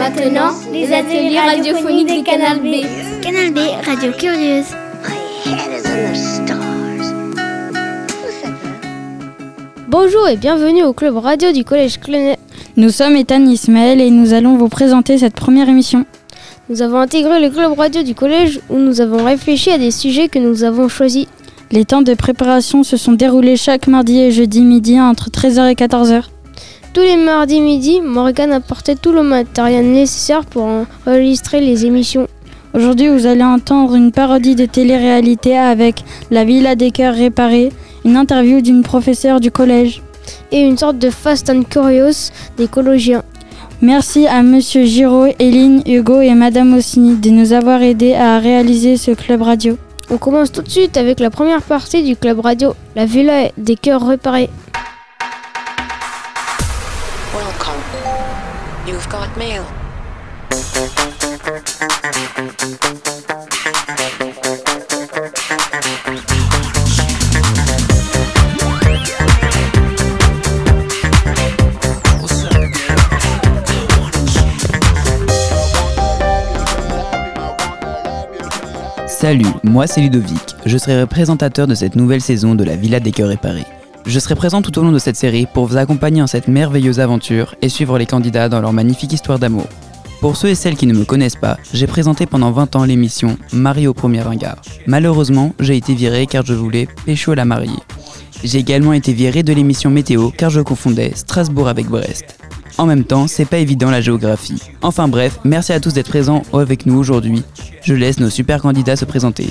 Maintenant, les ateliers radiophoniques de Canal B. Canal B, radio curieuse. Bonjour et bienvenue au club radio du collège Clenay. Nous sommes Ethan Ismaël et nous allons vous présenter cette première émission. Nous avons intégré le club radio du collège où nous avons réfléchi à des sujets que nous avons choisis. Les temps de préparation se sont déroulés chaque mardi et jeudi midi entre 13h et 14h. Tous les mardis midi, Morgane apportait tout le matériel nécessaire pour enregistrer les émissions. Aujourd'hui, vous allez entendre une parodie de télé-réalité avec la Villa des Cœurs Réparés, une interview d'une professeure du collège et une sorte de Fast and Curious des collégiens. Merci à Monsieur Giraud, Eline, Hugo et Madame Ossini de nous avoir aidés à réaliser ce club radio. On commence tout de suite avec la première partie du club radio, la Villa des Cœurs Réparés. Welcome. You've got mail. Salut, moi c'est Ludovic. Je serai présentateur de cette nouvelle saison de la Villa des Cœurs Réparés. Je serai présent tout au long de cette série pour vous accompagner en cette merveilleuse aventure et suivre les candidats dans leur magnifique histoire d'amour. Pour ceux et celles qui ne me connaissent pas, j'ai présenté pendant 20 ans l'émission Marie au premier regard. Malheureusement, j'ai été viré car je voulais pécho la mariée. J'ai également été viré de l'émission Météo car je confondais Strasbourg avec Brest. En même temps, c'est pas évident la géographie. Enfin bref, merci à tous d'être présents avec nous aujourd'hui. Je laisse nos super candidats se présenter.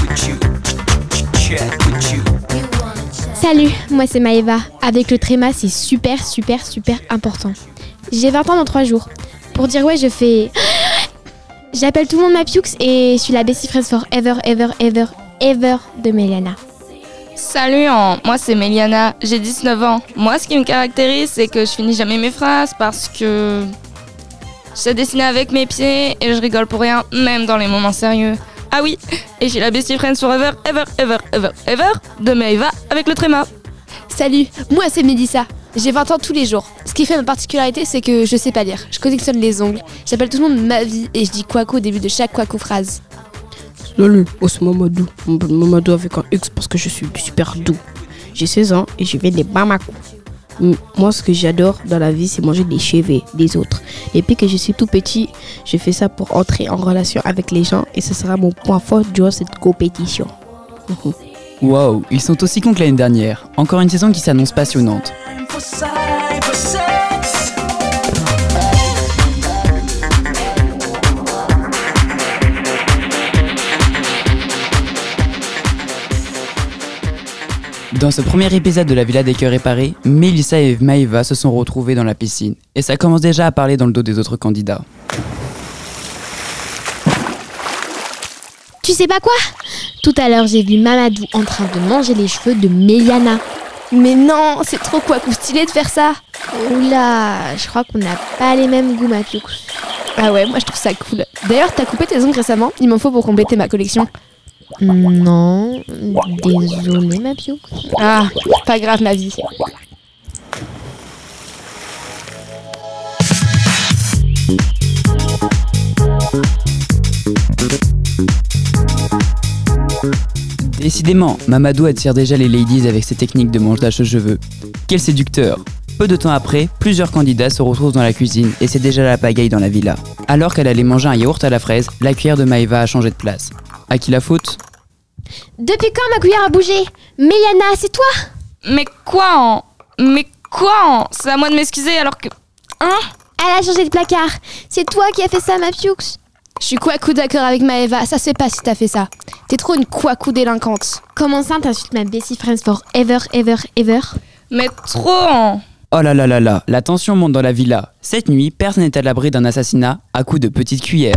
Salut, moi c'est Maëva. Avec le tréma, c'est super important. J'ai 20 ans dans 3 jours. Pour dire ouais, je fais... J'appelle tout le monde ma Pioux et je suis la bestie friends for ever de Méliana. Salut, moi c'est Méliana, j'ai 19 ans. Moi ce qui me caractérise c'est que je finis jamais mes phrases parce que je sais dessiner avec mes pieds et je rigole pour rien, même dans les moments sérieux. Ah oui, et je suis la bestie friends forever de Maëva avec le tréma. Salut, moi c'est Mélissa, j'ai 20 ans tous les jours. Ce qui fait ma particularité c'est que je sais pas lire, je collectionne les ongles, j'appelle tout le monde ma vie et je dis quaco au début de chaque quaco phrase. Salut, c'est Mamadou. On m'appelle Mamadou avec un X parce que je suis super doux. J'ai 16 ans et je fais des Bamako. Moi, ce que j'adore dans la vie, c'est manger des cheveux des autres. Depuis que je suis tout petit, je fais ça pour entrer en relation avec les gens et ce sera mon point fort durant cette compétition. Waouh, ils sont aussi cons que l'année dernière. Encore une saison qui s'annonce passionnante. Dans ce premier épisode de la Villa des Cœurs Réparés, Mélissa et Maëva se sont retrouvées dans la piscine. Et ça commence déjà à parler dans le dos des autres candidats. Tu sais pas quoi ? Tout à l'heure, j'ai vu Mamadou en train de manger les cheveux de Méliana. Mais non, c'est trop quaco stylé de faire ça. Oula, je crois qu'on n'a pas les mêmes goûts, ma Pioux. Ah ouais, moi je trouve ça cool. D'ailleurs, t'as coupé tes ongles récemment ? Il m'en faut pour compléter ma collection. Non, désolée ma Pioux. Ah, pas grave ma vie. Décidément, Mamadou attire déjà les ladies avec ses techniques de manche cheveux. Quel séducteur! Peu de temps après, plusieurs candidats se retrouvent dans la cuisine et c'est déjà la pagaille dans la villa. Alors qu'elle allait manger un yaourt à la fraise, la cuillère de Maëva a changé de place. À qui la faute ? Depuis quand ma cuillère a bougé ? Méliana, c'est toi ? Mais quoi ? C'est à moi de m'excuser alors que... Hein ? Elle a changé de placard. C'est toi qui as fait ça, ma Pioux. Je suis quaco d'accord avec Maëva, ça se fait pas si t'as fait ça. T'es trop une quaco délinquante. Comment ça t'insultes ma bestie friends for ever Mais trop. Oh là là là là, la tension monte dans la villa. Cette nuit, personne n'est à l'abri d'un assassinat à coups de petites cuillères.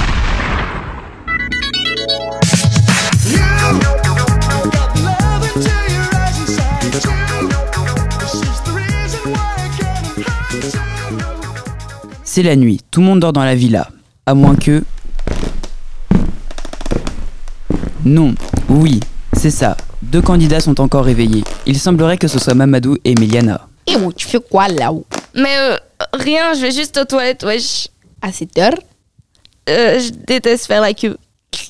C'est la nuit, tout le monde dort dans la villa. À moins que... Non, oui, c'est ça. 2 candidats sont encore réveillés. Il semblerait que ce soit Mamadou et Méliana. Et où tu fais quoi là-haut? Mais rien, je vais juste aux toilettes, wesh. à cette heure. Je déteste faire la queue.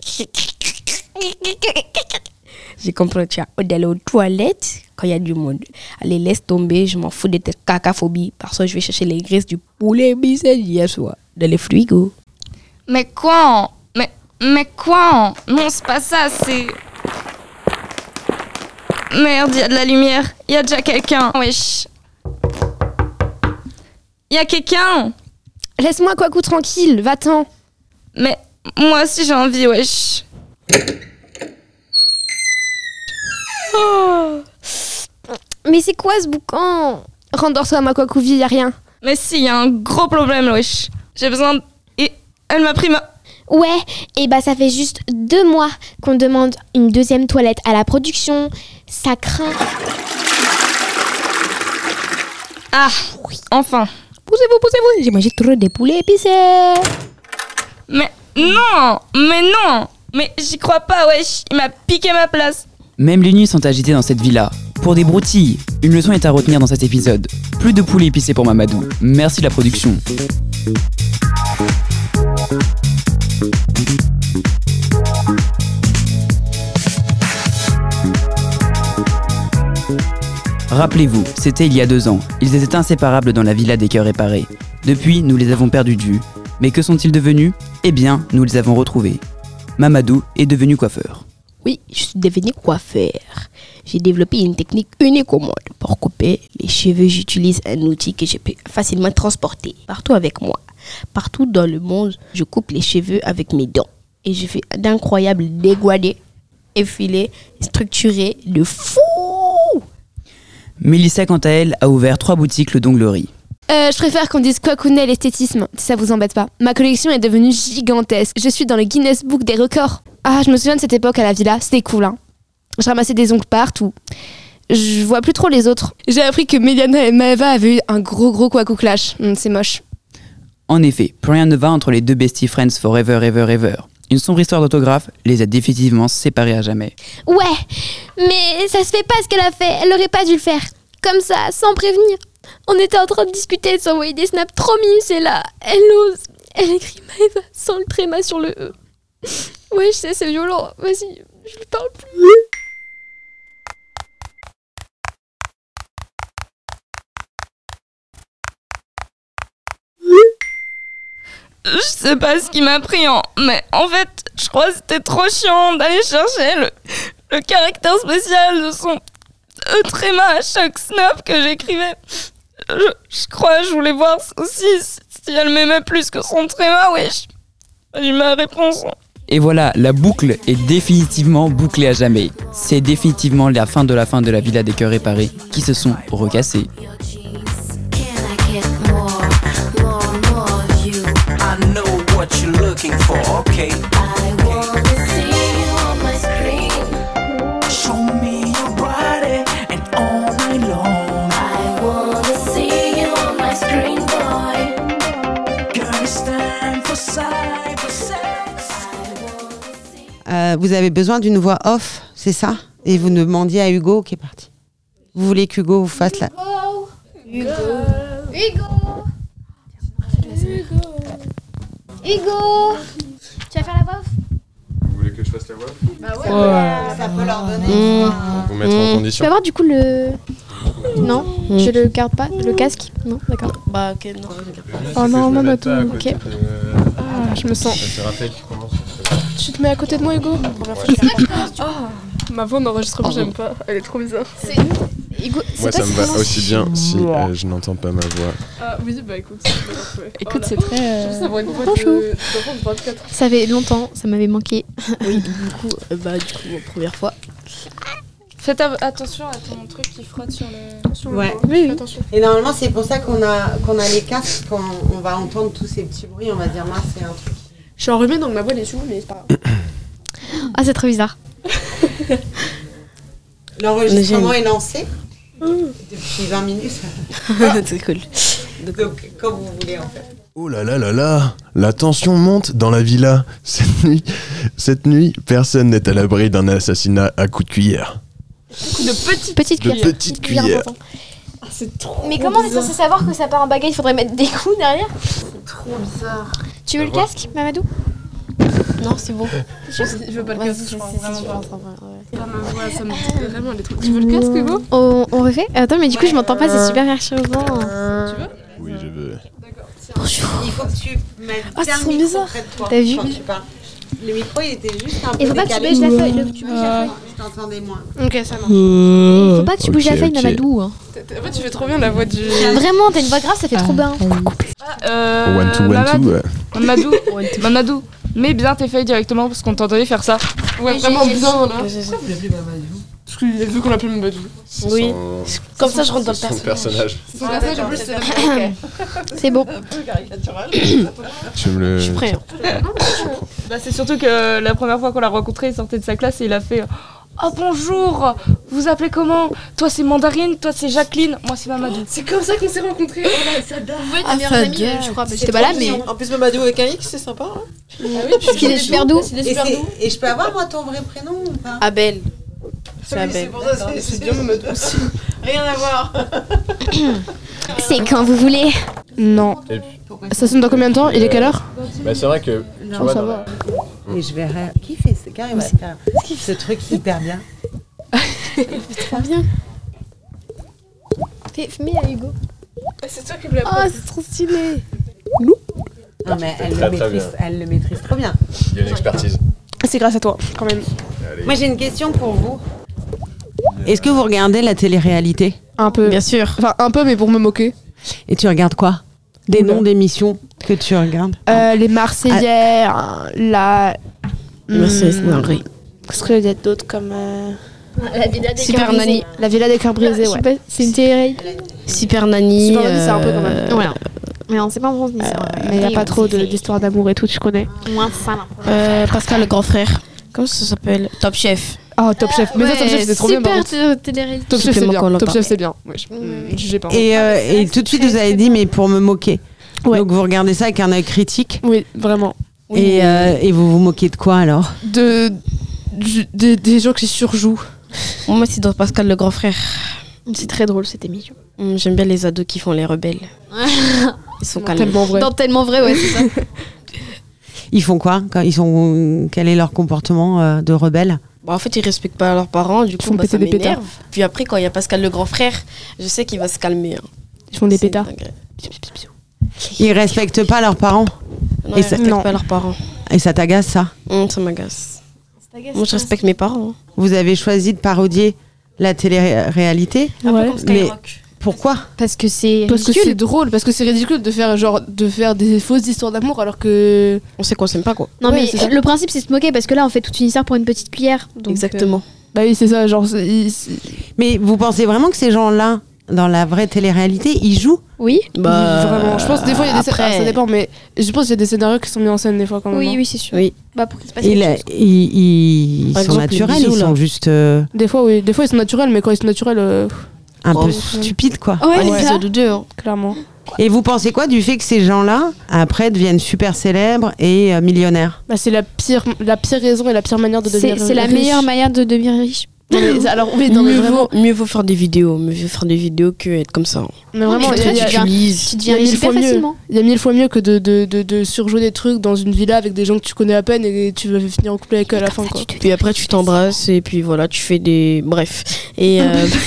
J'ai compris, tu as d'aller aux toilettes quand il y a du monde. Allez, laisse tomber, je m'en fous de ta cacaphobie. Parce que je vais chercher les graisses du poulet bissé hier soir dans les frigos. Mais quoi? Mais quoi? Non, c'est pas ça, c'est... Merde, il y a de la lumière. Il y a déjà quelqu'un. Wesh. Il y a quelqu'un. Laisse-moi Kwaku tranquille, va-t'en. Mais moi aussi j'ai envie, wesh. Oh. Mais c'est quoi ce boucan? Rendors-toi, ma Kwaku-vie, y'a rien. Mais si, y a un gros problème, wesh. J'ai besoin de... Et elle m'a pris ma... Ouais, et bah ça fait juste 2 mois qu'on demande une deuxième toilette à la production. Ça craint. Ah, enfin. Poussez-vous, j'ai mangé trop de poulets épicés. Mais non. Mais j'y crois pas, wesh. Il m'a piqué ma place. Même les nuits sont agitées dans cette villa. Pour des broutilles, une leçon est à retenir dans cet épisode. Plus de poulet épicé pour Mamadou. Merci la production. Rappelez-vous, c'était il y a 2 ans. Ils étaient inséparables dans la villa des cœurs réparés. Depuis, nous les avons perdus de vue. Mais que sont-ils devenus? Eh bien, nous les avons retrouvés. Mamadou est devenu coiffeur. Oui, je suis devenu coiffeur. J'ai développé une technique unique au monde. Pour couper les cheveux, j'utilise un outil que je peux facilement transporter partout avec moi. Partout dans le monde, je coupe les cheveux avec mes dents. Et je fais d'incroyables dégouadés, effilés, structurés de fou. Mélissa, quant à elle, a ouvert 3 boutiques le d'onglerie. Je préfère qu'on dise Kwakunel esthétisme, si ça vous embête pas. Ma collection est devenue gigantesque. Je suis dans le Guinness Book des records. Ah, je me souviens de cette époque à la villa, c'était cool, hein. Je ramassais des ongles partout. Je vois plus trop les autres. J'ai appris que Meliana et Maeva avaient eu un gros Kwaku clash. C'est moche. En effet, plus rien ne va entre les 2 bestie friends forever ever ever. Une sombre histoire d'autographe les a définitivement séparés à jamais. Ouais, mais ça se fait pas ce qu'elle a fait. Elle aurait pas dû le faire. Comme ça, sans prévenir. On était en train de discuter, de s'envoyer des snaps trop minus et là, elle ose. Elle écrit Maeva sans le tréma sur le E. Ouais, je sais, c'est violent. Vas-y, je lui parle plus. Je sais pas ce qui m'a pris, mais en fait, je crois que c'était trop chiant d'aller chercher le caractère spécial de son tréma à chaque snap que j'écrivais. Je crois que je voulais voir aussi si elle m'aimait plus que son tréma, wesh. J'ai eu ma réponse. Et voilà, la boucle est définitivement bouclée à jamais. C'est définitivement la fin de la villa des cœurs réparés qui se sont recassés. Vous avez besoin d'une voix off, c'est ça? Et vous demandiez à Hugo qui est parti. Vous voulez qu'Hugo vous fasse la... Hugo. Tu vas faire la voix off? Vous voulez que je fasse la voix? Bah ouais. Ça peut leur donner... Vous mettre en Tu condition. vas voir du coup le... Non, je le garde pas, le casque? Non, d'accord. Bah ok, non. Oh non, Mamadou, ok. Ah, je me sens... C'est Raphaël qui commence. Tu te mets à côté de moi, Hugo? Ma voix d'enregistrement, j'aime pas. Elle est trop bizarre. Hugo, Moi, ça me va aussi bien si je n'entends pas ma voix. Ah oui, bah écoute. Écoute, c'est très... Ça va une voix Bonjour. de 24. Ça fait longtemps, ça m'avait manqué. Oui, du coup, première fois. Faites attention à ton truc qui frotte sur le... Ouais. Oui, attention. Et normalement, c'est pour ça qu'on a les casques, quand on va entendre tous ces petits bruits, on va dire, mince, c'est un truc. Je suis enrhumée, donc ma voix elle est sous, mais c'est pas grave. Ah, c'est trop bizarre. L'enregistrement est lancé depuis 20 minutes. C'est cool. Donc, comme vous voulez, en fait. Oh là là là là, la tension monte dans la villa. Cette nuit, personne n'est à l'abri d'un assassinat à coups de cuillère. Petite De cuillère. petites cuillères. C'est trop Mais comment on est censé savoir que ça part en baguette? Il faudrait mettre des coups derrière. trop bizarre. Tu veux le casque, Mamadou? Non, c'est bon. Je veux pas le casque, je crois vraiment pas. Pas ma voix, ça me dit vraiment les trucs. Tu veux le casque, Hugo? On refait? Attends, mais du coup, je m'entends pas, c'est super perturbant. Tu veux? Oui, je veux. Bonjour. Il faut que tu mettes bien c'est le bizarre. micro près de toi T'as vu? quand tu parles. Le micro, il était juste un peu Il faut pas que tu décalé. bouges la feuille. Tu bouges la feuille. Je t'entendais moins. Ok, ça marche. Il faut pas que tu bouges la feuille, Mamadou. En fait, tu fais trop bien la voix du. Vraiment, t'as une voix grave, ça fait trop bien. One, two, Mamadou, Mamadou, mets bien tes feuilles directement parce qu'on t'entendait faire ça. Ouais, vraiment bien là. Parce qu'il a vu qu'on l'appelait Mamadou. Oui. Comme ça, je rentre dans le Son personnage. Son personnage, en plus, c'est C'est bon. Tu me le. Je suis prêt. Bah, c'est surtout que la première fois qu'on l'a rencontré, il sortait de sa classe et il a fait Oh bonjour, vous appelez comment? Toi c'est Mandarine, toi c'est Jacqueline, moi c'est Mamadou. C'est comme ça qu'on s'est rencontrés. Oh là, ça date. Ah, meilleures amies, je crois. J'étais pas là, mais. En plus, Mamadou avec un X, c'est sympa. Hein. Ah oui, Parce qu'il est super doux. Et je peux avoir moi ton vrai prénom ou pas? Abel. C'est Abel. C'est pour ça, c'est bien Mamadou aussi. Rien à voir. C'est quand vous voulez. Non. Ça sonne dans combien de temps? Il est quelle heure? Bah, c'est vrai que. Tu vois, ça dans va. Et je verrai. Qui fait ce carré va faire ce truc hyper bien? Trop bien. Fais-moi à Hugo. C'est toi qui me l'as Oh, c'est trop stylé. Non mais Très elle le maîtrise trop bien. Il y a une expertise. C'est grâce à toi, quand même. Allez. Moi j'ai une question pour vous. Est-ce que vous regardez la télé-réalité? Un peu. Bien sûr. Enfin, un peu, mais pour me moquer. Et tu regardes quoi? Des noms d'émissions que tu regardes? Les Marseillais, la. Merci, c'est dingue. Qu'est-ce qu'il y a d'autres comme. La Villa des Super Cœurs Nanny. Brisés. La Villa des Cœurs Brisés, ouais. C'est une télé. Super Nanny. Super Nanny, c'est un peu quand même. Ouais. Mais non, c'est pas bon, mais Mais il n'y a pas trop d'histoires d'amour et tout, tu connais. Moins ça. Pascal le grand frère. Comment ça s'appelle? Top Chef. Oh, Top Chef. Mais ça, Top Chef, c'est trop bien. par contre. Super télé-réalité. Top Chef, c'est Supplément bien. Koh-Lanta. Top Chef, c'est bien. Ouais, jugez pas. Et tout de suite vous avez dit mais pour me moquer. Ouais. Donc vous regardez ça avec un œil critique. Oui, vraiment. Et vous vous moquez de quoi alors? Des gens qui surjouent. Moi, c'est dans Pascal le grand frère. C'est très drôle cette émission. J'aime bien les ados qui font les rebelles. Ils sont calmes. Tellement vrai. Dans Tellement vrai, ouais, c'est ça. Ils font quoi quand ils sont? Quel est leur comportement de rebelle? En fait, ils respectent pas leurs parents, du coup, font péter ça des pétards. m'énerve. Puis après, quand il y a Pascal le grand frère, je sais qu'il va se calmer. Ils font des C'est pétards. dingue. Ils respectent pas leurs parents? Non, Et ils ça- respectent non. pas leurs parents. Et ça t'agace ça? Ça m'agace. Moi, je respecte mes parents. hein. Vous avez choisi de parodier la télé-réalité? Ouais. Mais pourquoi? Parce que c'est Parce que ridicule. c'est drôle, parce que c'est ridicule de faire des fausses histoires d'amour alors que. On sait qu'on s'aime pas, quoi. Non, Ouais, mais c'est ça. le principe, c'est se moquer parce que là, on fait toute une histoire pour une petite cuillère. Donc, Exactement. Bah oui, c'est ça, genre. Mais vous pensez vraiment que ces gens-là, dans la vraie télé-réalité, ils jouent? Oui. Vraiment. Je pense que des fois, il y a des après- ça dépend, mais je pense qu'il y a des scénarios qui sont mis en scène des fois quand même. Oui, hein. oui, c'est sûr. Oui. Bah, pour qu'il se passe Ils, quelque chose. ils Par sont exemple, les naturels, bisous, ils là. sont juste Des fois, oui. Des fois, ils sont naturels, mais quand ils sont naturels, un Oh, peu ouais. stupides, quoi. Ouais, c'est ça. L'épisode 2, hein. clairement. Et vous pensez quoi du fait que ces gens-là, après, deviennent super célèbres et millionnaires? Bah, c'est la pire raison et la pire manière de devenir C'est la riche. meilleure manière de devenir riche. Non, mais, alors, oui, non, mais vraiment. Mieux vaut faire des vidéos. Mieux vaut faire des vidéos que être comme ça. Mais vraiment, mais il y a- tu il y a- deviens- Utilise. Tu il y a deviens riche mille fois super mieux. facilement. Il y a 1000 fois mieux que de surjouer des trucs dans une villa avec des gens que tu connais à peine et tu vas finir en couple avec eux à la fin, quoi. Puis après, tu t'embrasses et puis voilà, tu fais des. Bref. Et.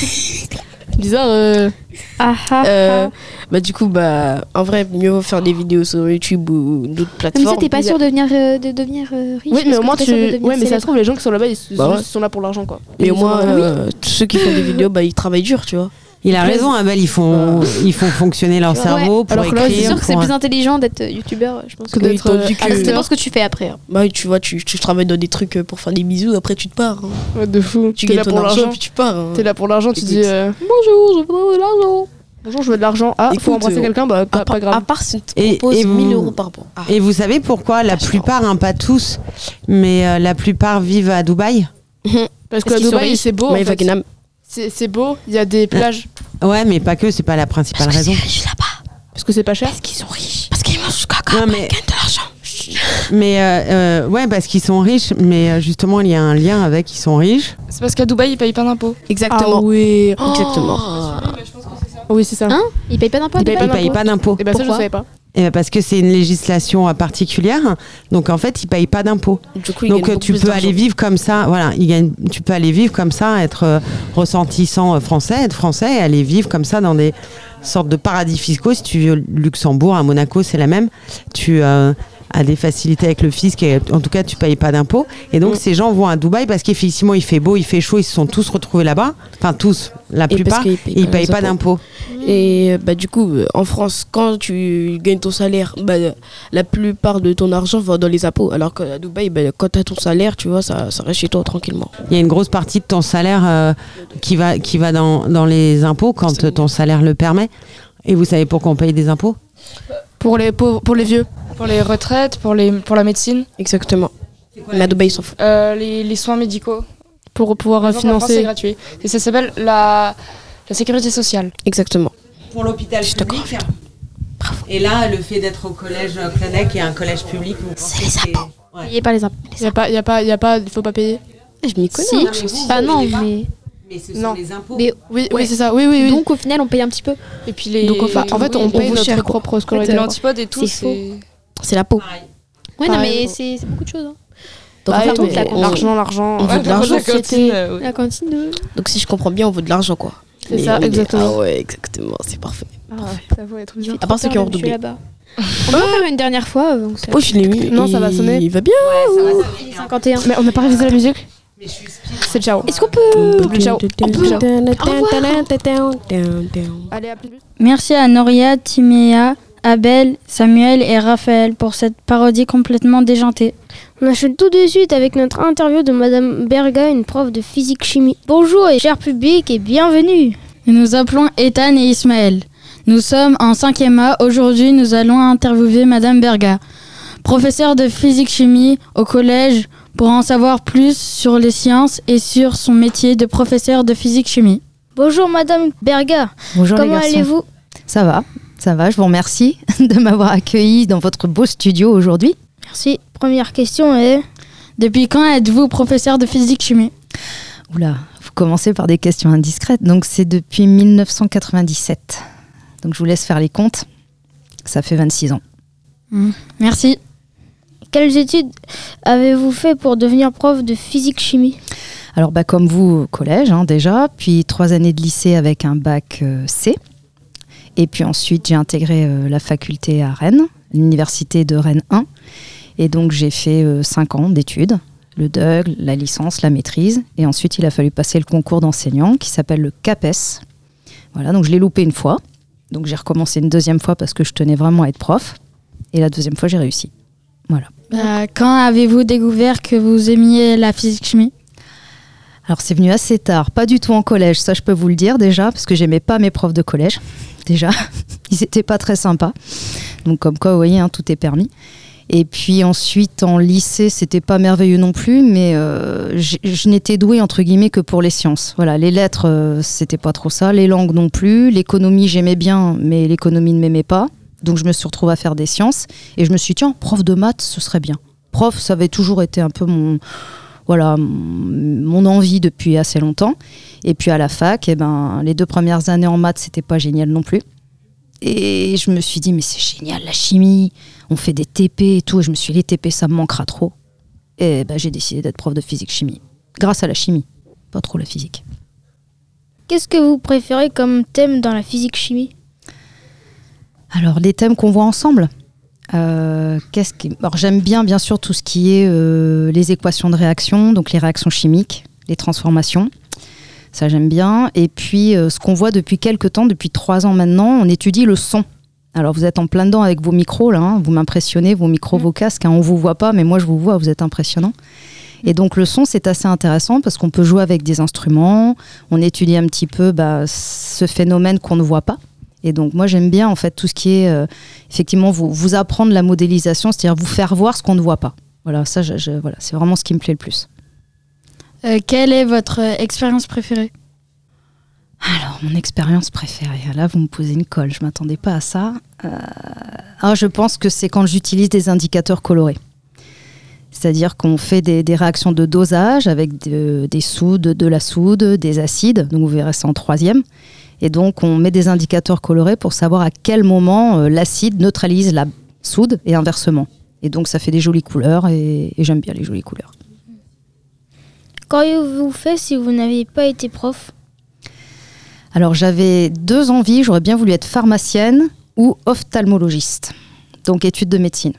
Bizarre. Bah du coup en vrai mieux vaut faire des vidéos sur YouTube ou d'autres Comme plateformes. ça, t'es pas sûr de devenir riche. Oui, mais parce au que moins t'es tu. pas sûr de devenir Ouais, mais ça se célèbre. trouve, les gens qui sont là-bas, ils Bah ouais. sont là pour l'argent, quoi. Mais Ils au sont moins là- tous ceux qui font des vidéos bah ils travaillent dur, tu vois. Il a raison, Abel, ils font fonctionner leur cerveau pour Alors que là, écrire. C'est sûr que c'est pour- plus intelligent d'être youtubeur, je pense. Que Oui, d'être. tandis que- Ça dépend ce que tu fais après. hein. Bah oui, tu vois, tu travailles dans des trucs pour faire des bisous, après tu te pars. hein. Ouais, de fou. Tu T'es gagnes là ton pour argent l'argent. puis tu pars. hein. T'es là pour l'argent, tu Écoute. dis bonjour, je voudrais de l'argent. Bonjour, je veux de l'argent. Ah, faut Écoute, embrasser quelqu'un, bah pas À grave. part si tu Et- proposes et vous- 1000 euros par mois. Ah. Et vous savez pourquoi la plupart, hein, pas tous, mais la plupart vivent à Dubaï? Parce que Parce à qu'ils sont Dubaï, riches. c'est beau. en Maï fait. Wagenham. C'est beau, il y a des plages. Ouais, mais pas que, c'est pas la principale raison. riche là-bas. Parce que c'est pas cher. Parce qu'ils sont riches. Parce qu'ils mangent du caca. Ouais, mais- Ils gagnent de l'argent. Mais ouais, parce qu'ils sont riches, mais justement, il y a un lien avec ils sont riches. C'est parce qu'à Dubaï, ils payent pas d'impôts. Exactement. Ah oui. Exactement. Oui, c'est ça. Hein Il paye pas d'impôts à Il paye Dubaï Ils payent pas d'impôts. Et bah ça, je Pourquoi savais pas. Parce que c'est une législation particulière, donc en fait ils payent pas d'impôts. Donc tu peux aller vivre comme ça, voilà, tu peux aller vivre comme ça, être ressentissant français, être français et aller vivre comme ça dans des sortes de paradis fiscaux. Si tu vis au Luxembourg, à Monaco, c'est la même. Tu as des facilités avec le fisc et en tout cas tu payes pas d'impôts. Et donc ces gens vont à Dubaï parce qu'effectivement il fait beau, il fait chaud, ils se sont tous retrouvés là-bas, enfin tous, la plupart, et ils payent pas d'impôts. Et du coup, en France, quand tu gagnes ton salaire, la plupart de ton argent va dans les impôts. Alors qu'à Dubaï, quand tu as ton salaire, tu vois, ça reste chez toi tranquillement. Il y a une grosse partie de ton salaire qui va dans les impôts quand ton salaire le permet. Et vous savez pourquoi on paye des impôts ? Pour les pauvres, pour les vieux. Pour les retraites, pour la médecine. Exactement. Mais à Dubaï, ils s'en foutent. Les soins médicaux. Pour pouvoir financer. C'est gratuit. Et ça s'appelle la sécurité sociale. Exactement. Pour l'hôpital public. Et là, le fait d'être au collège Clanec et un collège public, c'est les impôts. Payez pas les impôts. Il faut pas payer. Je m'y connais. Si. Non, mais. Mais ce sont les impôts. Mais oui, c'est ça. Oui. Donc au final, on paye un petit peu. Et puis donc en fait, on paye notre propre scolarité. L'antipode et tout, c'est la peau. Ouais, non, mais c'est beaucoup de choses. Hein. Donc l'argent. On veut de l'argent. La cantine. Donc si je comprends bien, on veut de l'argent, quoi. C'est ça, exactement. Ah ouais, exactement, c'est parfait. Ça va être bien. À part ceux qui ont redoublé. On va faire une dernière fois. Oh, je l'ai mis. Non, ça va sonner. Il va bien. Ouais, ça va sonner. 51. Mais on n'a pas révisé la musique. C'est ciao. Est-ce qu'on peut ciao. Allez, à plus. Merci à Noria, Timéa, Abel, Samuel et Raphaël pour cette parodie complètement déjantée. On enchaîne tout de suite avec notre interview de Madame Berga, une prof de physique-chimie. Bonjour et cher public et bienvenue. Nous appelons Ethan et Ismaël. Nous sommes en 5e A. Aujourd'hui, nous allons interviewer Madame Berga, professeure de physique-chimie au collège, pour en savoir plus sur les sciences et sur son métier de professeur de physique-chimie. Bonjour Madame Berga. Bonjour Comment les garçons. allez-vous ? Ça va, je vous remercie de m'avoir accueilli dans votre beau studio aujourd'hui. Merci. Première question est... Depuis quand êtes-vous professeur de physique-chimie ? Oula, vous commencez par des questions indiscrètes. Donc c'est depuis 1997. Donc je vous laisse faire les comptes. Ça fait 26 ans. Merci. Quelles études avez-vous fait pour devenir prof de physique-chimie ? Alors comme vous, au collège déjà, puis 3 années de lycée avec un bac C. Et puis ensuite, j'ai intégré la faculté à Rennes, l'université de Rennes 1. Et donc j'ai fait 5 ans d'études, le DUG, la licence, la maîtrise. Et ensuite, il a fallu passer le concours d'enseignant qui s'appelle le CAPES. Voilà, donc je l'ai loupé une fois. Donc j'ai recommencé une deuxième fois parce que je tenais vraiment à être prof. Et la deuxième fois, j'ai réussi. Voilà. Quand avez-vous découvert que vous aimiez la physique-chimie ? Alors c'est venu assez tard, pas du tout en collège, ça je peux vous le dire déjà, parce que j'aimais pas mes profs de collège, déjà, ils étaient pas très sympas. Donc comme quoi, vous voyez, tout est permis. Et puis ensuite en lycée, c'était pas merveilleux non plus, mais je n'étais douée entre guillemets que pour les sciences. Voilà, les lettres, c'était pas trop ça, les langues non plus, l'économie j'aimais bien, mais l'économie ne m'aimait pas. Donc je me suis retrouvée à faire des sciences et je me suis dit, tiens, prof de maths, ce serait bien. Prof, ça avait toujours été un peu mon envie depuis assez longtemps. Et puis à la fac, les 2 premières années en maths, c'était pas génial non plus. Et je me suis dit, mais c'est génial la chimie, on fait des TP et tout. Et je me suis dit, les TP, ça me manquera trop. Et j'ai décidé d'être prof de physique-chimie. Grâce à la chimie, pas trop la physique. Qu'est-ce que vous préférez comme thème dans la physique-chimie ? Alors, les thèmes qu'on voit ensemble, alors, j'aime bien sûr tout ce qui est les équations de réaction, donc les réactions chimiques, les transformations. Ça, j'aime bien. Et puis, ce qu'on voit depuis quelques temps, depuis 3 ans maintenant, on étudie le son. Alors, vous êtes en plein dedans avec vos micros, là, vous m'impressionnez, vos micros, vos casques. On ne vous voit pas, mais moi, je vous vois, vous êtes impressionnant. Et donc, le son, c'est assez intéressant parce qu'on peut jouer avec des instruments. On étudie un petit peu ce phénomène qu'on ne voit pas. Et donc, moi, j'aime bien, en fait, tout ce qui est, effectivement, vous apprendre la modélisation, c'est-à-dire vous faire voir ce qu'on ne voit pas. Voilà, ça, voilà, c'est vraiment ce qui me plaît le plus. Quelle est votre expérience préférée ? Alors, mon expérience préférée, là, vous me posez une colle, je ne m'attendais pas à ça. Je pense que c'est quand j'utilise des indicateurs colorés. C'est-à-dire qu'on fait des réactions de dosage avec des soudes, de la soude, des acides, donc vous verrez ça en 3e. Et donc, on met des indicateurs colorés pour savoir à quel moment l'acide neutralise la soude et inversement. Et donc, ça fait des jolies couleurs et j'aime bien les jolies couleurs. Qu'auriez-vous fait si vous n'aviez pas été prof ? Alors, j'avais 2 envies. J'aurais bien voulu être pharmacienne ou ophtalmologiste. Donc, études de médecine.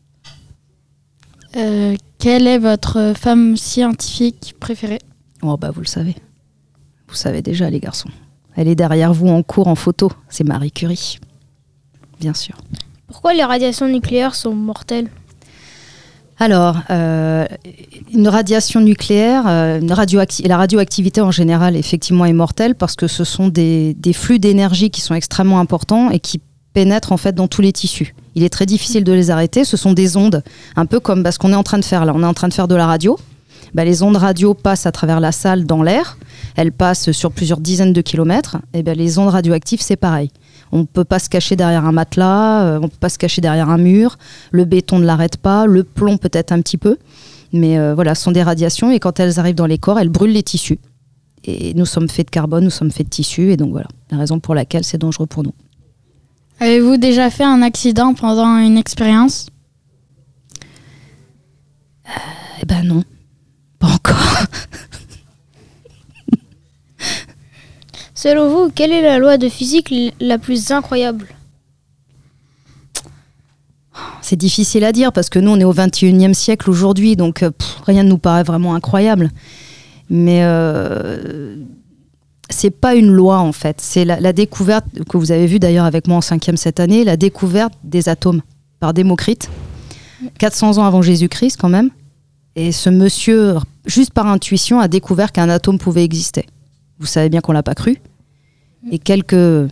Quelle est votre femme scientifique préférée ? Oh, bah, vous le savez. Vous savez déjà, les garçons. Elle est derrière vous en cours en photo. C'est Marie Curie. Bien sûr. Pourquoi les radiations nucléaires sont mortelles ? Alors, une radiation nucléaire, la radioactivité en général, effectivement, est mortelle parce que ce sont des flux d'énergie qui sont extrêmement importants et qui pénètrent en fait dans tous les tissus. Il est très difficile de les arrêter. Ce sont des ondes, un peu comme ce qu'on est en train de faire là. On est en train de faire de la radio. Les ondes radio passent à travers la salle dans l'air. Elles passent sur plusieurs dizaines de kilomètres. Et les ondes radioactives, c'est pareil. On ne peut pas se cacher derrière un matelas, on ne peut pas se cacher derrière un mur. Le béton ne l'arrête pas, le plomb peut-être un petit peu. Mais voilà, ce sont des radiations et quand elles arrivent dans les corps, elles brûlent les tissus. Et nous sommes faits de carbone, nous sommes faits de tissus. Et donc voilà, la raison pour laquelle c'est dangereux pour nous. Avez-vous déjà fait un accident pendant une expérience ? Non, pas encore. Selon vous, quelle est la loi de physique la plus incroyable ? C'est difficile à dire parce que nous, on est au 21e siècle aujourd'hui, donc rien ne nous paraît vraiment incroyable. Mais c'est pas une loi en fait. C'est la découverte, que vous avez vue d'ailleurs avec moi en 5e cette année, la découverte des atomes par Démocrite, 400 ans avant Jésus-Christ quand même. Et ce monsieur, juste par intuition, a découvert qu'un atome pouvait exister. Vous savez bien qu'on l'a pas cru. Et quelques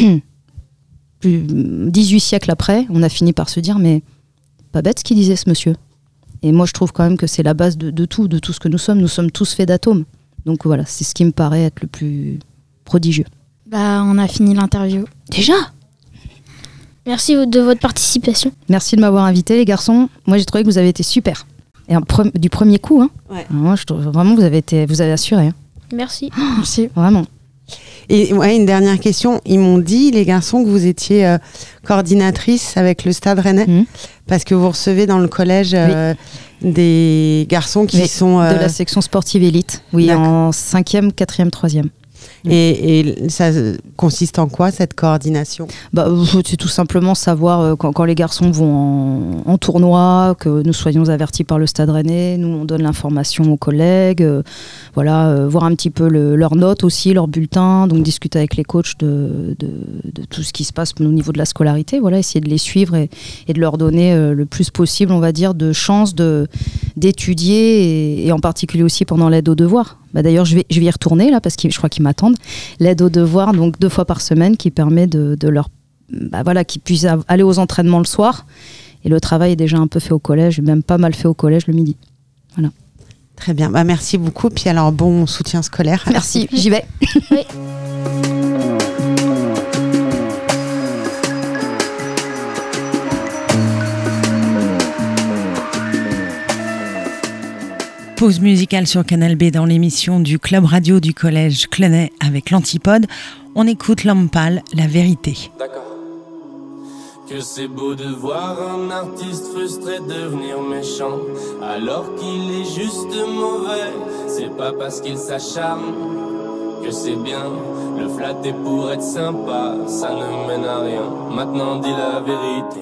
18 siècles après, on a fini par se dire, mais pas bête ce qu'il disait ce monsieur. Et moi, je trouve quand même que c'est la base de tout ce que nous sommes. Nous sommes tous faits d'atomes. Donc voilà, c'est ce qui me paraît être le plus prodigieux. On a fini l'interview. Déjà ? Merci de votre participation. Merci de m'avoir invité, les garçons. Moi, j'ai trouvé que vous avez été super. Et du premier coup, hein. Ouais. Moi, je trouve vraiment vous avez assuré. Hein. Merci. Merci. Vraiment. Et une dernière question. Ils m'ont dit, les garçons, que vous étiez coordinatrice avec le Stade Rennais, parce que vous recevez dans le collège des garçons qui sont... de la section sportive élite, oui, en 5e, 4e, 3e. Et ça consiste en quoi, cette coordination ? C'est tout simplement savoir quand les garçons vont en tournoi, que nous soyons avertis par le Stade Rennais, nous on donne l'information aux collègues, voir un petit peu leurs notes aussi, leurs bulletins, donc discuter avec les coachs de tout ce qui se passe au niveau de la scolarité, essayer de les suivre et de leur donner le plus possible, on va dire, de chances d'étudier et en particulier aussi pendant l'aide aux devoirs. D'ailleurs, je vais y retourner là parce que je crois qu'ils m'attendent. L'aide aux devoirs, donc 2 fois par semaine, qui permet de leur, qu'ils puissent aller aux entraînements le soir. Et le travail est déjà un peu fait au collège, même pas mal fait au collège le midi. Voilà. Très bien. Merci beaucoup. Puis alors, bon soutien scolaire. Merci. J'y vais. Oui. Pause musicale sur Canal B dans l'émission du Club Radio du Collège Clenay avec l'Antipode. On écoute L'Homme Pâle, La Vérité. D'accord. Que c'est beau de voir un artiste frustré devenir méchant, alors qu'il est juste mauvais. C'est pas parce qu'il s'acharne que c'est bien. Le flatter pour être sympa, ça ne mène à rien. Maintenant dis la vérité,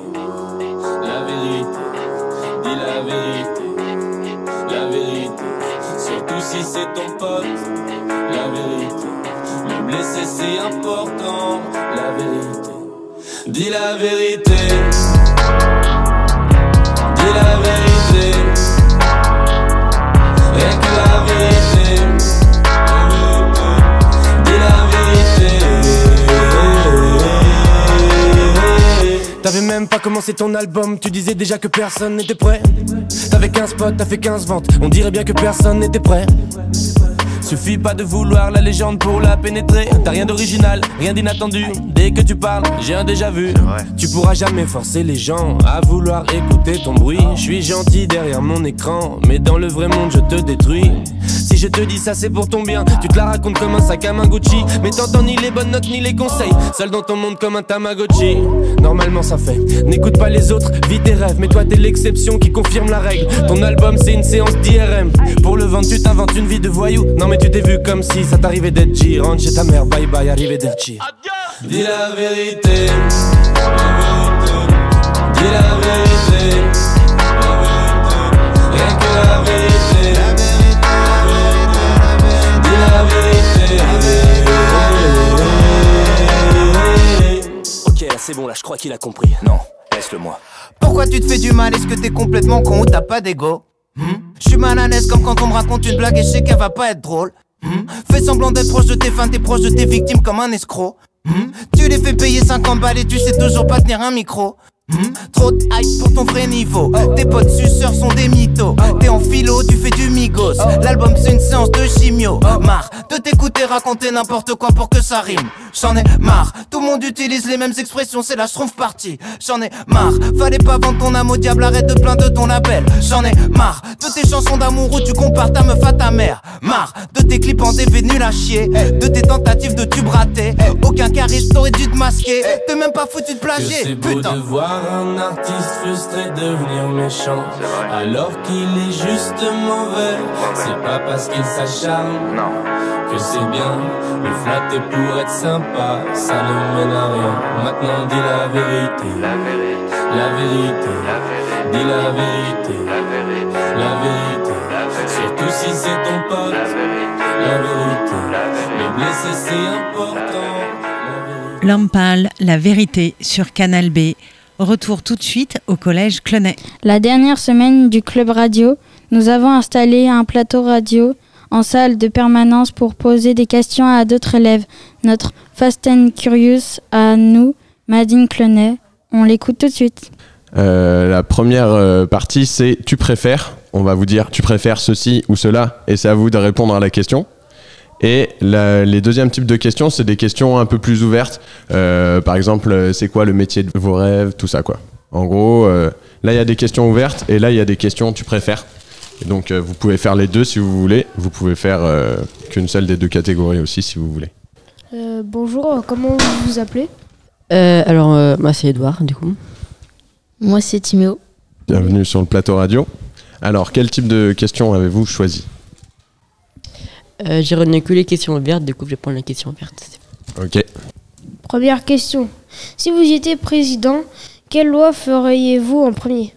dis la vérité. La vérité, surtout si c'est ton pote. La vérité, le blesser c'est important. La vérité, dis la vérité. Dis la vérité. Rien que la vérité. Dis la vérité. T'avais même pas commencé ton album, tu disais déjà que personne n'était prêt. T'avais 15 potes, t'as fait 15 ventes, on dirait bien que personne n'était prêt. Suffit pas de vouloir la légende pour la pénétrer. T'as rien d'original, rien d'inattendu. Dès que tu parles, j'ai un déjà vu. Tu pourras jamais forcer les gens à vouloir écouter ton bruit. Je suis gentil derrière mon écran, mais dans le vrai monde je te détruis. Si je te dis ça c'est pour ton bien. Tu te la racontes comme un sac à main Gucci, mais t'entends ni les bonnes notes ni les conseils. Seul dans ton monde comme un Tamagotchi. Normalement ça fait, n'écoute pas les autres, vis tes rêves. Mais toi t'es l'exception qui confirme la règle. Ton album c'est une séance d'IRM. Pour le vendre tu t'inventes une vie de voyou. Non mais tu t'es vu comme si ça t'arrivait d'être G. Rentre chez ta mère, bye bye, arrivederci. Dis la vérité. Dis la vérité. Rien que la vérité. Dis la vérité. Ok, là c'est bon, là je crois qu'il a compris. Non, laisse-le moi. Pourquoi tu te fais du mal? Est-ce que t'es complètement con ou t'as pas d'ego? Je suis mal à l'aise comme quand on me raconte une blague et je sais qu'elle va pas être drôle. Fais semblant d'être proche de tes fans, t'es proche de tes victimes comme un escroc. Tu les fais payer 50 balles et tu sais toujours pas tenir un micro. Trop de hype pour ton vrai niveau. Tes potes suceurs sont des mythos. T'es en philo, tu fais du migos. L'album c'est une séance de chimio. Marre de t'écouter raconter n'importe quoi pour que ça rime. J'en ai marre, tout le monde utilise les mêmes expressions, c'est la schtroumpf partie. J'en ai marre, fallait pas vendre ton âme au diable, arrête de plaindre de ton label. J'en ai marre de tes chansons d'amour où tu compares ta meuf à ta mère. Marre de tes clips en DV nuls à chier, de tes tentatives de tube raté. Aucun charisme t'aurait dû te masquer. T'es même pas foutu de plagier. C'est beau de voir un artiste frustré devenir méchant alors qu'il est juste mauvais. C'est pas parce qu'il s'acharne que c'est bien. Le flatter pour être sympa, ça ne mène à rien. Maintenant dis la vérité, la vérité, dis la vérité, la vérité. Surtout si c'est ton pote, la vérité. Les blessés c'est important. L'homme pâle, la vérité sur Canal B. Retour tout de suite au collège Clenay. La dernière semaine du club radio, nous avons installé un plateau radio en salle de permanence pour poser des questions à d'autres élèves. Notre Fast and Curious à nous, Madine Clenay. On l'écoute tout de suite. La première partie, c'est tu préfères. On va vous dire tu préfères ceci ou cela et c'est à vous de répondre à la question. Et les deuxièmes types de questions, c'est des questions un peu plus ouvertes. Par exemple, c'est quoi le métier de vos rêves, tout ça quoi. En gros, là il y a des questions ouvertes et là il y a des questions tu préfères. Et donc vous pouvez faire les deux si vous voulez. Vous pouvez faire qu'une seule des deux catégories aussi si vous voulez. Bonjour, comment vous vous appelez? Moi c'est Edouard du coup. Moi c'est Timéo. Bienvenue sur le plateau radio. Alors quel type de questions avez-vous choisi? J'ai retenu que les questions ouvertes, du coup je vais prendre les questions ouvertes. Ok. Première question. Si vous étiez président, quelle loi feriez-vous en premier?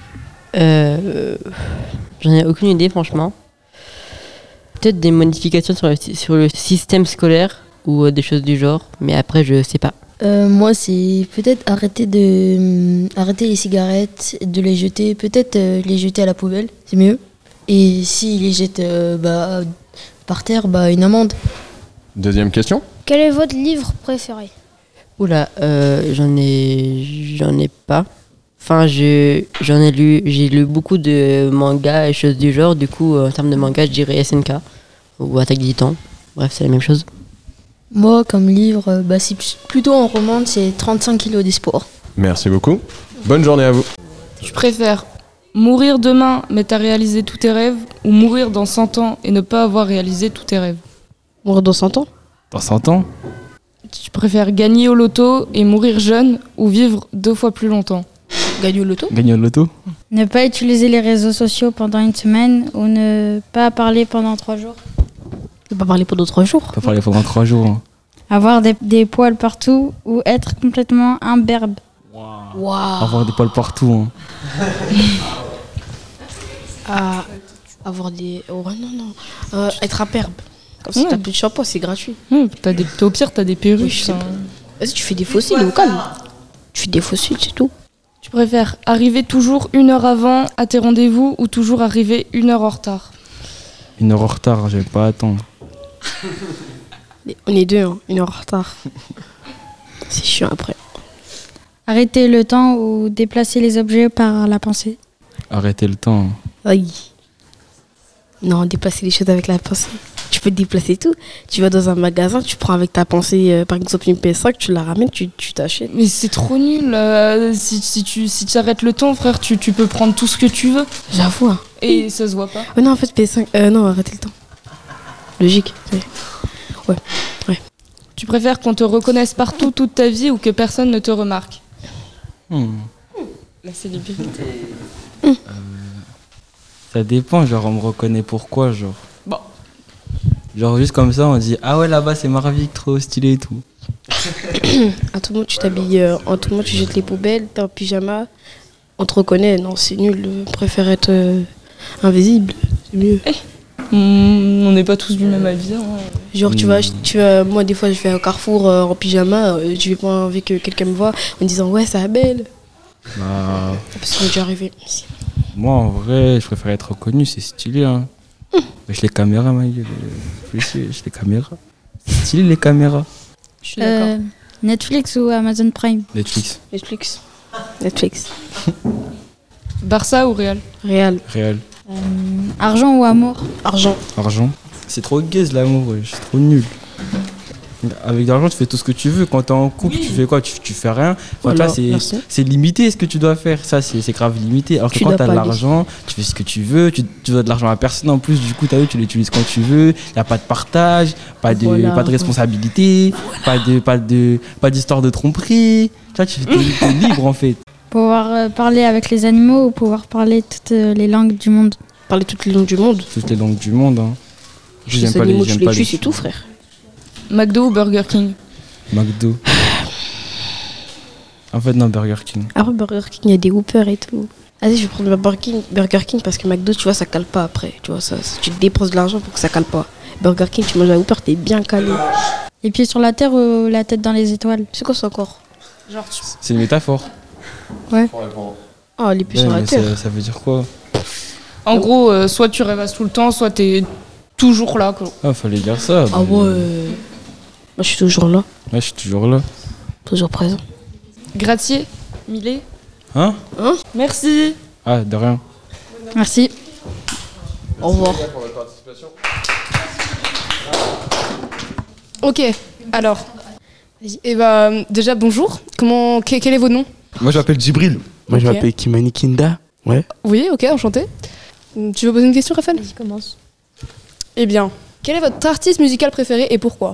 J'en ai aucune idée franchement. Peut-être des modifications sur le système scolaire ou des choses du genre, mais après je sais pas. Moi c'est peut-être arrêter les cigarettes, de les jeter, peut-être les jeter à la poubelle, c'est mieux. Et s'ils les jettent par terre, une amende. Deuxième question. Quel est votre livre préféré? Oula, j'en ai pas. Enfin, j'ai lu beaucoup de mangas et choses du genre. Du coup, en termes de manga, je dirais SNK ou Attaque des Titans. Bref, c'est la même chose. Moi, comme livre, c'est plutôt en roman, c'est 35 kilos d'espoir. Merci beaucoup. Bonne journée à vous. Je préfère mourir demain, mais t'as réalisé tous tes rêves, ou mourir dans 100 ans et ne pas avoir réalisé tous tes rêves? Mourir dans 100 ans? Dans 100 ans? Je préfère gagner au loto et mourir jeune, ou vivre 2 fois plus longtemps. Gagner au loto? Gagner au loto? Ne pas utiliser les réseaux sociaux pendant une semaine, ou ne pas parler pendant 3 jours. Ne pas parler pendant 3 jours? Pas parler pendant 3 jours. Hein. Avoir des poils partout, ou être complètement imberbe. Wow. Avoir des poils partout. Hein. Avoir des... Oh non. Être imberbe. Comme si t'as plus de shampoing, c'est gratuit. Au pire, t'as des perruques. Vas-y, tu fais des fossiles au calme. Tu fais des fossiles, c'est tout. Tu préfères arriver toujours 1 heure avant à tes rendez-vous ou toujours arriver 1 heure en retard? 1 heure en retard, je vais pas attendre. On est 2, 1 heure en retard. C'est chiant après. Arrêter le temps ou déplacer les objets par la pensée? Arrêter le temps. Oui. Non, déplacer les choses avec la pensée. Tu peux déplacer tout. Tu vas dans un magasin, tu prends avec ta pensée, par exemple une PS5, tu la ramènes, tu t'achètes. Mais c'est trop nul. Si tu arrêtes le temps, frère, tu peux prendre tout ce que tu veux. J'avoue. Hein. Et ça se voit pas. Non, en fait, PS5. Non, arrêtez le temps. logique. Ouais. Tu préfères qu'on te reconnaisse partout toute ta vie ou que personne ne te remarque? La célébrité. Ça dépend, genre on me reconnaît pourquoi, genre. Bon. Genre juste comme ça, on dit ah ouais là-bas c'est Marvic, trop stylé et tout. À tout moment tu t'habilles, en tout moment tu jettes les poubelles, t'es en pyjama, on te reconnaît, non c'est nul, je préfère être invisible, c'est mieux. On n'est pas tous du même avis. Hein. Genre tu vas, moi des fois je vais au Carrefour en pyjama, je vais pas envie que quelqu'un me voit en me disant ouais ça va belle. Bah, parce que c'est déjà arrivé. Moi en vrai je préfère être reconnu, c'est stylé hein. Wesh les caméras ma gueule, wesh les caméras. C'est stylé les caméras. Je suis d'accord. Netflix ou Amazon Prime? Netflix. Barça ou Real? Real. Argent ou amour? Argent. C'est trop gaze l'amour, c'est trop nul. Avec de l'argent, tu fais tout ce que tu veux. Quand t'es en couple, tu fais quoi? Tu fais rien. Enfin, Voilà, là, c'est limité ce que tu dois faire. Ça, c'est grave limité. Alors que quand t'as de l'argent, tu fais ce que tu veux. Tu dois de l'argent à personne en plus. Du coup, t'as vu, tu l'utilises quand tu veux. Il n'y a pas de partage, pas de responsabilité, pas d'histoire de tromperie. Tu vois, t'es libre en fait. Pouvoir parler avec les animaux ou pouvoir parler toutes les langues du monde? Parler toutes les langues du monde. Toutes les langues du monde. Hein. Les animaux, tu les tues, c'est tout, frère. McDo ou Burger King? McDo. En fait, non, Burger King. Après Burger King, il y a des Whoopers et tout. Vas-y, je vais prendre Burger King parce que McDo, tu vois, ça cale pas après. Tu vois, ça, tu te dépenses de l'argent pour que ça cale pas. Burger King, tu manges à Whopper, t'es bien calé. Les pieds sur la terre ou la tête dans les étoiles? C'est quoi ça encore? Genre, c'est une métaphore. Ouais. Oh, les pieds sur la terre. Ça veut dire quoi? En gros, soit tu rêvasses tout le temps, soit t'es toujours là. Quoi. Ah, fallait dire ça. Ah ouais. Moi, je suis toujours là. Ouais, je suis toujours là. Toujours présent. Gratier, Millet. Hein? Merci. Ah, de rien. Merci. Au revoir. Ok, alors. Et bah, déjà, bonjour. Quel est votre nom? Moi, je m'appelle Djibril. Moi, je m'appelle Kimani Kinda. Ouais. Oui, ok, enchanté. Tu veux poser une question, Raphaël? Vas-y, commence. Eh bien, quel est votre artiste musical préféré et pourquoi?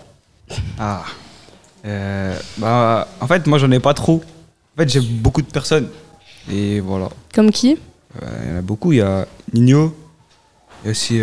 En fait, moi, j'en ai pas trop. En fait, j'aime beaucoup de personnes. Et voilà. Comme qui? Il y en a beaucoup. Il y a Nino. Il y a aussi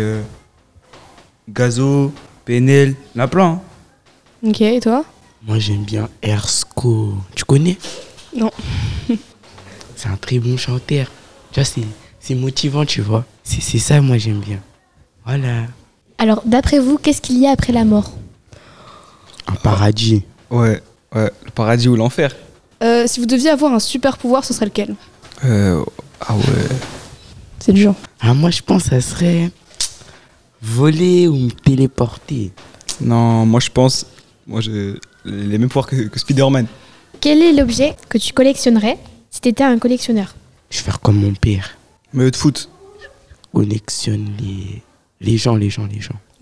Gazo, PNL. Il y en a plein. Hein. Ok, et toi? Moi, j'aime bien Ersko. Tu connais? Non. C'est un très bon chanteur. Tu vois, c'est motivant, tu vois. C'est ça, moi, j'aime bien. Voilà. Alors, d'après vous, qu'est-ce qu'il y a après la mort? Un paradis. Ouais, le paradis ou l'enfer. Si vous deviez avoir un super pouvoir, ce serait lequel? Ah ouais. C'est dur. Moi, je pense que ça serait voler ou me téléporter. Non, moi, je pense... Moi, j'ai les mêmes pouvoirs que Spider-Man. Quel est l'objet que tu collectionnerais si tu étais un collectionneur? Je vais faire comme mon père. Maillot de foot. Je collectionne les gens. Les gens.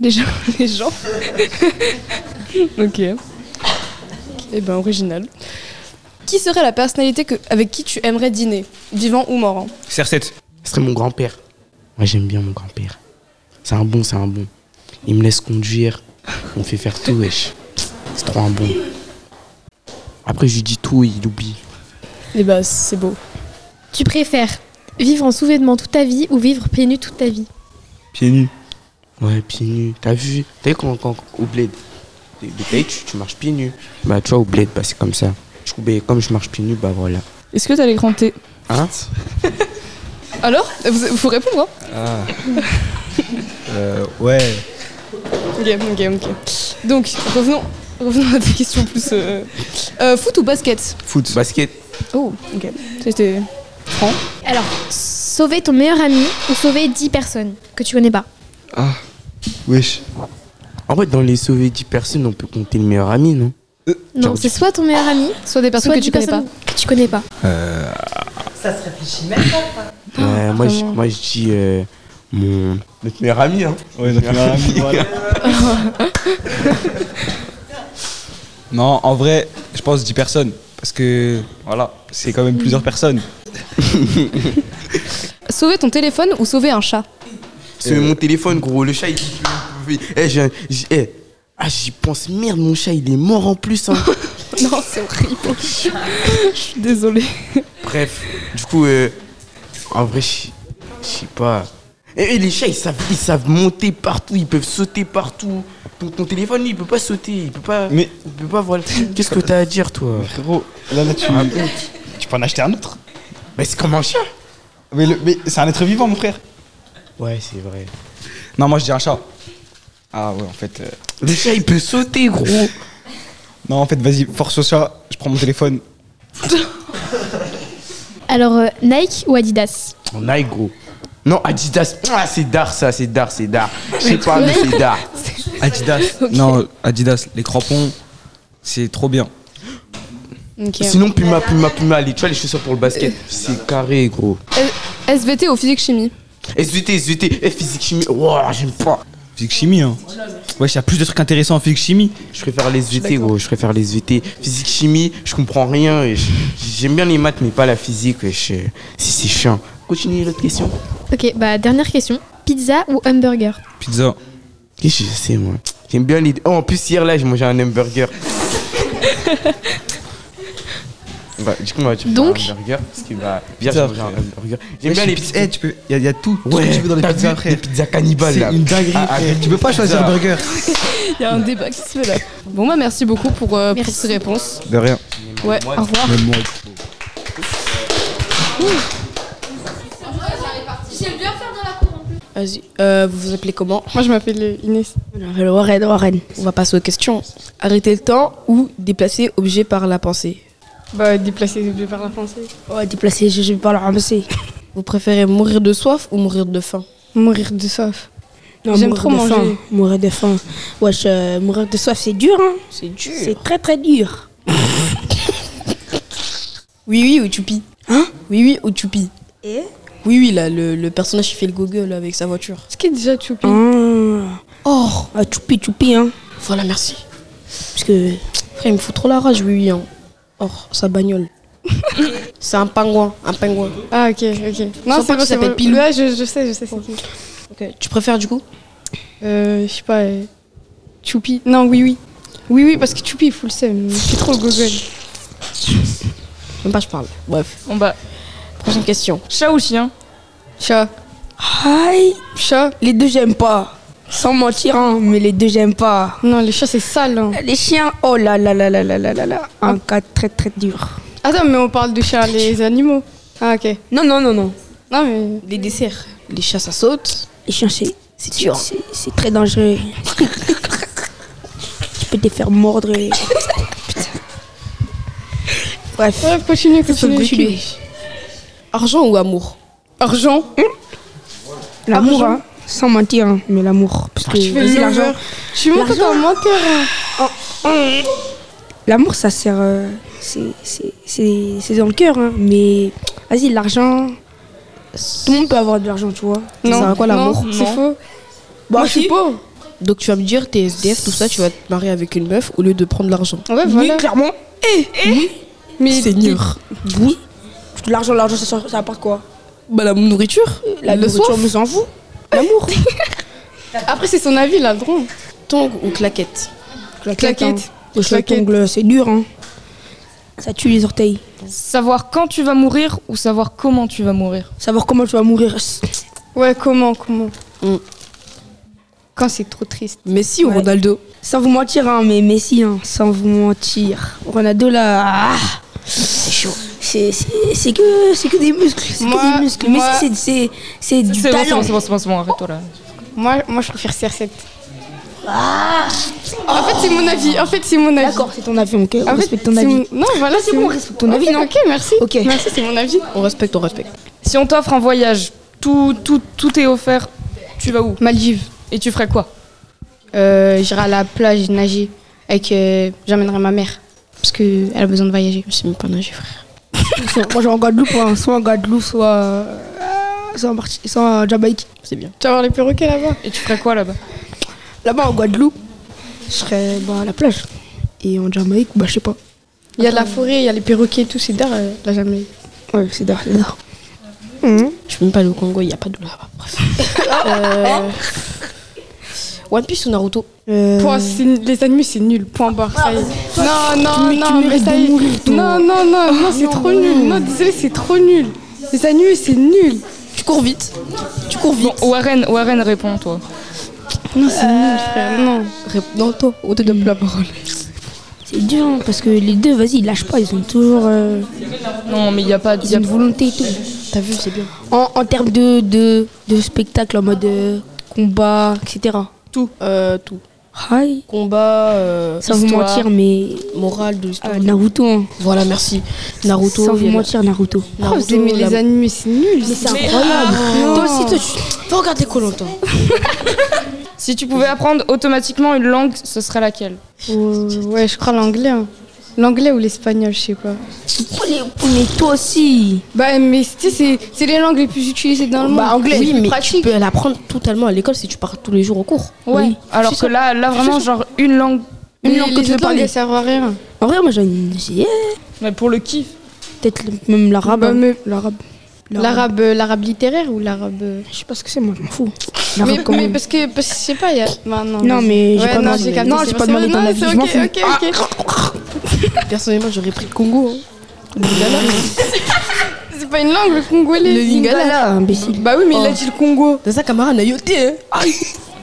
Ok. Eh ben, original. Qui serait la personnalité avec qui tu aimerais dîner, vivant ou mort? CR7. Ce serait mon grand-père. Moi, j'aime bien mon grand-père. C'est un bon. Il me laisse conduire. On me fait faire tout, wesh. C'est trop un bon. Après, je lui dis tout et il oublie. Eh ben, c'est beau. Tu préfères vivre en sous-vêtements toute ta vie ou vivre pieds nus toute ta vie? Pieds nus. Ouais, pieds nus. T'as vu quand au bled, tu marches pieds nus. Bah, tu vois, au bled, bah, c'est comme ça. Du coup, comme je marche pieds nus, bah voilà. Est-ce que t'as les grands T? Hein? Alors? Faut répondre, hein? Ouais. Ok. Donc, revenons à des questions plus... foot ou basket? Foot. Basket. Oh, ok. C'était franc. Alors, sauver ton meilleur ami ou sauver 10 personnes que tu connais pas? Ah, wesh. En fait, dans les sauver 10 personnes, on peut compter le meilleur ami, non? Non, c'est soit ton meilleur ami, soit des personnes que tu connais pas. Que tu connais pas. Ça se réfléchit même pas. Moi, je dis notre meilleur ami, hein. Ouais, notre meilleur ami, voilà. Non, en vrai, je pense 10 personnes. Parce que, voilà, c'est quand même plusieurs personnes. Sauver ton téléphone ou sauver un chat? Sauver mon téléphone, gros. Le chat, il J'y pense, merde, mon chat, il est mort en plus. Hein. Non, c'est horrible. Je suis désolée. Bref, du coup, en vrai, je sais pas. Et les chats, ils savent monter partout, ils peuvent sauter partout. Ton téléphone, lui, il peut pas sauter, il peut pas voir le truc. Qu'est-ce que t'as à dire, toi? Frérot, là, tu peux en acheter un autre. Mais c'est comme un chien. Mais c'est un être vivant, mon frère. Ouais, c'est vrai. Non, moi, je dis un chat. Ah ouais, en fait... Le chat, il peut sauter, gros. Non, en fait, vas-y, force au chat, je prends mon téléphone. Alors, Nike ou Adidas? Nike, gros. Non, Adidas. Ah, c'est d'art, ça, c'est d'art. Je sais pas, mais c'est d'art. Adidas. Okay. Non, Adidas, les crampons, c'est trop bien. Okay. Sinon, Puma, tu vois les chaussures pour le basket, c'est carré, gros. SVT ou physique-chimie? SVT, physique-chimie, wow, j'aime pas. Physique-chimie, hein. Ouais, il y a plus de trucs intéressants en physique-chimie. Je préfère les SVT, gros, Physique-chimie, je comprends rien. J'aime bien les maths, mais pas la physique, c'est chiant. Continue l'autre question. Ok, dernière question. Pizza ou hamburger? Pizza. Qu'est-ce que je sais, moi? J'aime bien les deux. Oh, en plus, hier, là, j'ai mangé un hamburger. Du coup, tu prends un hamburger. Parce que, hier, j'ai mangé un hamburger. J'aime bien les pizzas. Il y a tout. Ouais, ce que tu veux dans les pizzas, frère. Les pizzas cannibales, là. C'est une dinguerie. Tu peux pas choisir le burger. Il y a un débat qui se fait là. Bon, merci beaucoup pour ces réponses. De rien. Ouais, au revoir. Même moi. J'aime bien faire de la cour en plus. Vas-y, vous vous appelez comment? Moi je m'appelle Inès. Je m'appelle Warren. On va passer aux questions. Arrêter le temps ou déplacer objet par la pensée? Déplacer objet par la pensée. Ouais, déplacer objet par la pensée. Vous préférez mourir de soif ou mourir de faim? Mourir de soif. Non, j'aime trop manger. Mourir de faim. Wesh, mourir de soif c'est dur, hein. C'est dur. C'est très très dur. Oui ou Choupi? Hein? Oui ou Choupi? Et? Oui, là, le personnage qui fait le Google avec sa voiture. Ce qui est déjà Choupi. Choupi, hein. Voilà, merci. Parce que, frère, il me fout trop la rage, hein. Sa bagnole. C'est un pingouin. Ah, ok. Non, c'est pas qui s'appelle Pilou. Ouais, je sais, c'est qui. Ok, tu préfères du coup? Je sais pas, Choupi. Non, oui. Oui, parce que Choupi, il fout le seum. Il fait trop le Google. Même pas, je parle. Bref. Prochaine question. Chat ou chien? Chat. Aïe. Chat. Les deux, j'aime pas. Sans mentir, hein, mais les deux, j'aime pas. Non, les chats, c'est sale. Hein. Les chiens, oh là là. Un cas très très dur. Attends, mais on parle de chats, les animaux. Ah, ok. Non. Non, mais... Les desserts. Les chats, ça saute. Les chiens, c'est dur. C'est très dangereux. Tu peux te faire mordre. Putain. Bref. Continue. Argent ou amour? Argent. L'amour, hein. Sans mentir, hein, mais l'amour. Parce que tu fais l'argent. Je suis monté en menteur. L'amour, ça sert. C'est dans le cœur, hein. Mais vas-y, l'argent. Tout le monde peut avoir de l'argent, tu vois. Ça sert à quoi l'amour? C'est faux. Moi, je suis pauvre. Donc tu vas me dire, t'es SDF, tout ça, tu vas te marier avec une meuf au lieu de prendre l'argent. Ouais, voilà. Oui, clairement. Mais Seigneur. Oui. L'argent, ça apporte quoi? La nourriture. La nourriture, on s'en fout. L'amour. Après, c'est son avis, là, le drôle. Tongue ou claquette? Claquette. Hein. Tongle, c'est dur, hein. Ça tue les orteils. Savoir quand tu vas mourir ou savoir comment tu vas mourir? Savoir comment tu vas mourir. Ouais, comment Quand c'est trop triste. Messi ou Ronaldo? Sans vous mentir, hein, mais Messi, hein, sans vous mentir. Ronaldo, là, c'est chaud. C'est que des muscles. C'est que des muscles. Messi, c'est du talent. C'est bon, arrête-toi là. Moi, je préfère CR7. En fait, c'est mon avis. D'accord, c'est ton avis, ok. On respecte ton avis. Non, voilà, c'est bon, on respecte ton avis, non? Ok, merci. Merci, c'est mon avis. On respecte. Si on t'offre un voyage, tout est offert, tu vas où? Maldives. Et tu ferais quoi? J'irai à la plage nager. J'amènerai ma mère. Parce qu'elle a besoin de voyager. Je sais même pas nager, frère. Moi, je vais en Guadeloupe, hein. Soit en Guadeloupe, soit en Jamaïque. C'est bien. Tu vas voir les perroquets là-bas. Et tu ferais quoi là-bas? Là-bas, en Guadeloupe, je serais à la plage. Et en Jamaïque, je sais pas. Il y a de la forêt, il y a les perroquets et tout. C'est d'art, la Jamaïque. Ouais, c'est d'art. Je peux même pas aller au Congo, il n'y a pas d'eau là-bas. Bref. One Piece ou Naruto? Les animés, c'est nul. Point barre. Ça y est. Non, mais ça y est. Non, c'est trop nul. Non, désolé, c'est trop nul. Les animés, c'est nul. Tu cours vite. Bon, Warren répond, toi. Non, c'est nul, frère. Non, toi, on te donne la parole. C'est dur, hein, parce que les deux, vas-y, ils lâchent pas, ils ont toujours. Non, mais il y a pas de. Ils ont une volonté et tout. T'as vu, c'est bien. En termes de spectacle, en mode combat, etc. Tout. Hi. Combat, sans vous mentir, mais. Morale de l'histoire. Naruto. Hein. Voilà, merci. Naruto. Sans vous mentir, Naruto. Vous aimez les animés, c'est nul. Mais c'est incroyable. Toi aussi, tu vas regarder Koh-Lanta. Si tu pouvais apprendre automatiquement une langue, ce serait laquelle? Ouais, je crois l'anglais. Hein. L'anglais ou l'espagnol, je sais pas. Mais toi aussi. Bah, mais tu sais, c'est les langues les plus utilisées dans le monde. Bah, anglais, oui, mais pratique. tu peux l'apprendre totalement à l'école si tu pars tous les jours au cours. Ouais. Oui. Alors que là vraiment, genre une langue. Une langue que tu veux parler, ça sert à rien. En vrai, moi, j'ai essayé. Mais pour le kiff. Peut-être même l'arabe. Bah, mais l'arabe littéraire ou l'arabe. Je sais pas ce que c'est, moi, je m'en fous. Mais parce que je sais pas, il y a. Non, mais j'ai pas demandé. Non, j'ai pas demandé ton avis. Je m'en fous. Ok. Personnellement, j'aurais pris le Congo. Le Lingala. C'est pas une langue, le congolais. Le Lingala, imbécile. Bah oui, mais il a dit le Congo. T'as ça, camarade, nayoté, hein. Aïe.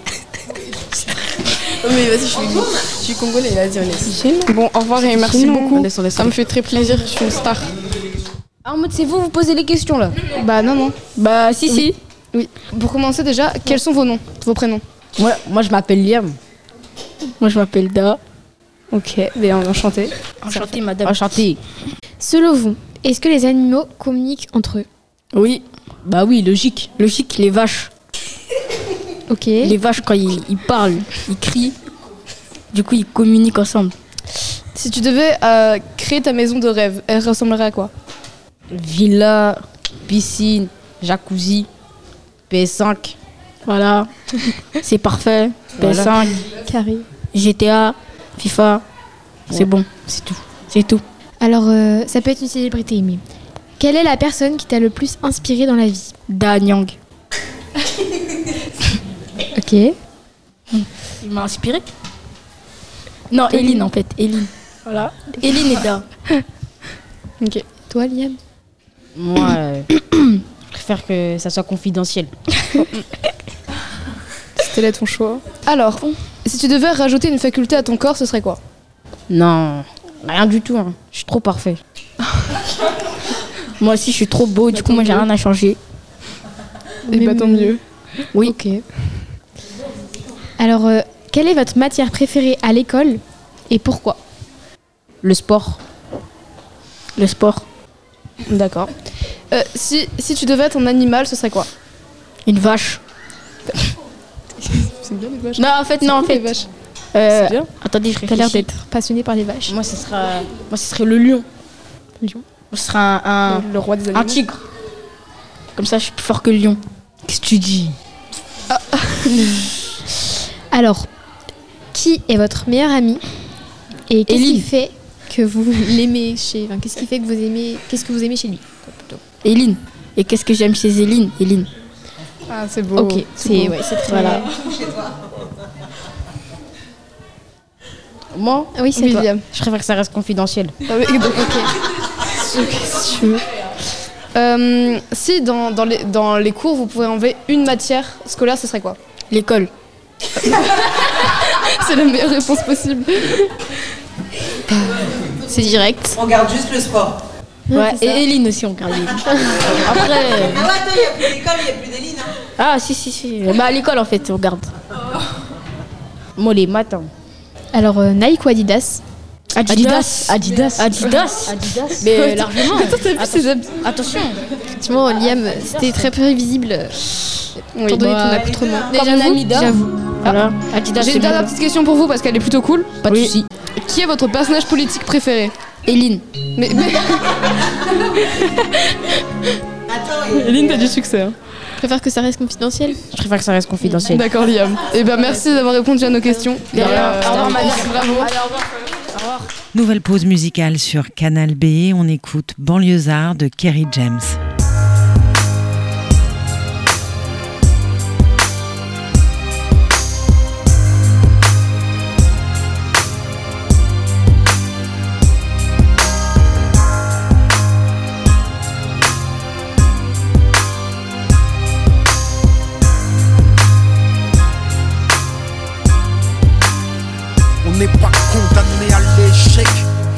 Mais vas-y, je suis congolais, il a dit, on est. Bon, au revoir et merci beaucoup. Laisse. Ça me fait très plaisir, je suis une star. Ah, en mode, c'est vous posez les questions là? Bah non. Bah si. Oui. Pour commencer déjà, quels sont vos noms, vos prénoms? Moi je m'appelle Liam. Moi je m'appelle Da. Ok, bien enchanté. Enchanté madame. Enchanté. Selon vous, est-ce que les animaux communiquent entre eux? Oui. Bah oui, logique. Logique, les vaches. Ok. Les vaches quand ils parlent, ils crient. Du coup ils communiquent ensemble. Si tu devais créer ta maison de rêve, elle ressemblerait à quoi? Villa, piscine, jacuzzi, PS5. Voilà. C'est parfait. PS5. Voilà. Carré. GTA, FIFA. C'est bon. C'est tout. C'est tout. Alors, ça peut être une célébrité, mais quelle est la personne qui t'a le plus inspiré dans la vie? Da Nyang. Ok. Il m'a inspiré. Non, Eline en fait. Eline. Voilà. Eline et Da. Ok. Toi, Liam? Moi, je préfère que ça soit confidentiel. C'était là ton choix. Alors, si tu devais rajouter une faculté à ton corps, ce serait quoi? Non, rien du tout. Hein. Je suis trop parfait. Moi aussi, je suis trop beau. Du coup, moi, j'ai rien à changer. Et bah tant mieux. Oui. Ok. Alors, quelle est votre matière préférée à l'école et pourquoi? Le sport. Le sport. D'accord. Si tu devais être un animal, ce serait quoi? Une vache. C'est bien les vaches. Non, en fait, non, en fait. Les vaches. C'est bien. Attendez, je réfléchis. T'as l'air d'être passionné par les vaches. Moi, ce serait le lion. Le lion. Moi, ce serait le roi des animaux. Un tigre. Comme ça, je suis plus fort que le lion. Qu'est-ce que tu dis? Alors, qui est votre meilleur ami et qu'est-ce qui fait que vous l'aimez chez... Enfin, qu'est-ce qui fait que vous aimez... Qu'est-ce que vous aimez chez lui plutôt? Eline. Et qu'est-ce que j'aime chez Eline? Eline. Ah, c'est beau. Ok, c'est très... Voilà. Moi? Oui, c'est toi. Je préfère que ça reste confidentiel. Ah oui, donc, ok. Si tu veux. Si dans les cours, vous pouvez enlever une matière scolaire, ce serait quoi? L'école. C'est la meilleure réponse possible. C'est direct. On garde juste le sport. Ouais, et Eline aussi, on garde Eline. Après. Il n'y a plus d'école, il n'y a plus d'Eline. Hein. Ah, si. Bah, à l'école, en fait, on garde. Moi, les maths. Hein. Alors, Nike ou Adidas? Adidas. Mais largement. Attention. Effectivement, Liam, c'était très prévisible. Étant donné ton accoutrement. J'avoue. Voilà. Adidas. J'ai une dernière petite question pour vous parce qu'elle est plutôt cool. Pas de soucis. Qui est votre personnage politique préféré? Eline. Mais... Eline, t'as du succès. Hein. Je préfère que ça reste confidentiel. Je préfère que ça reste confidentiel. D'accord, Liam. Et ben merci d'avoir répondu à nos questions. Au revoir, madame. Bravo. Allez, au revoir. Nouvelle pause musicale sur Canal B. On écoute Banlieusard de Kerry James.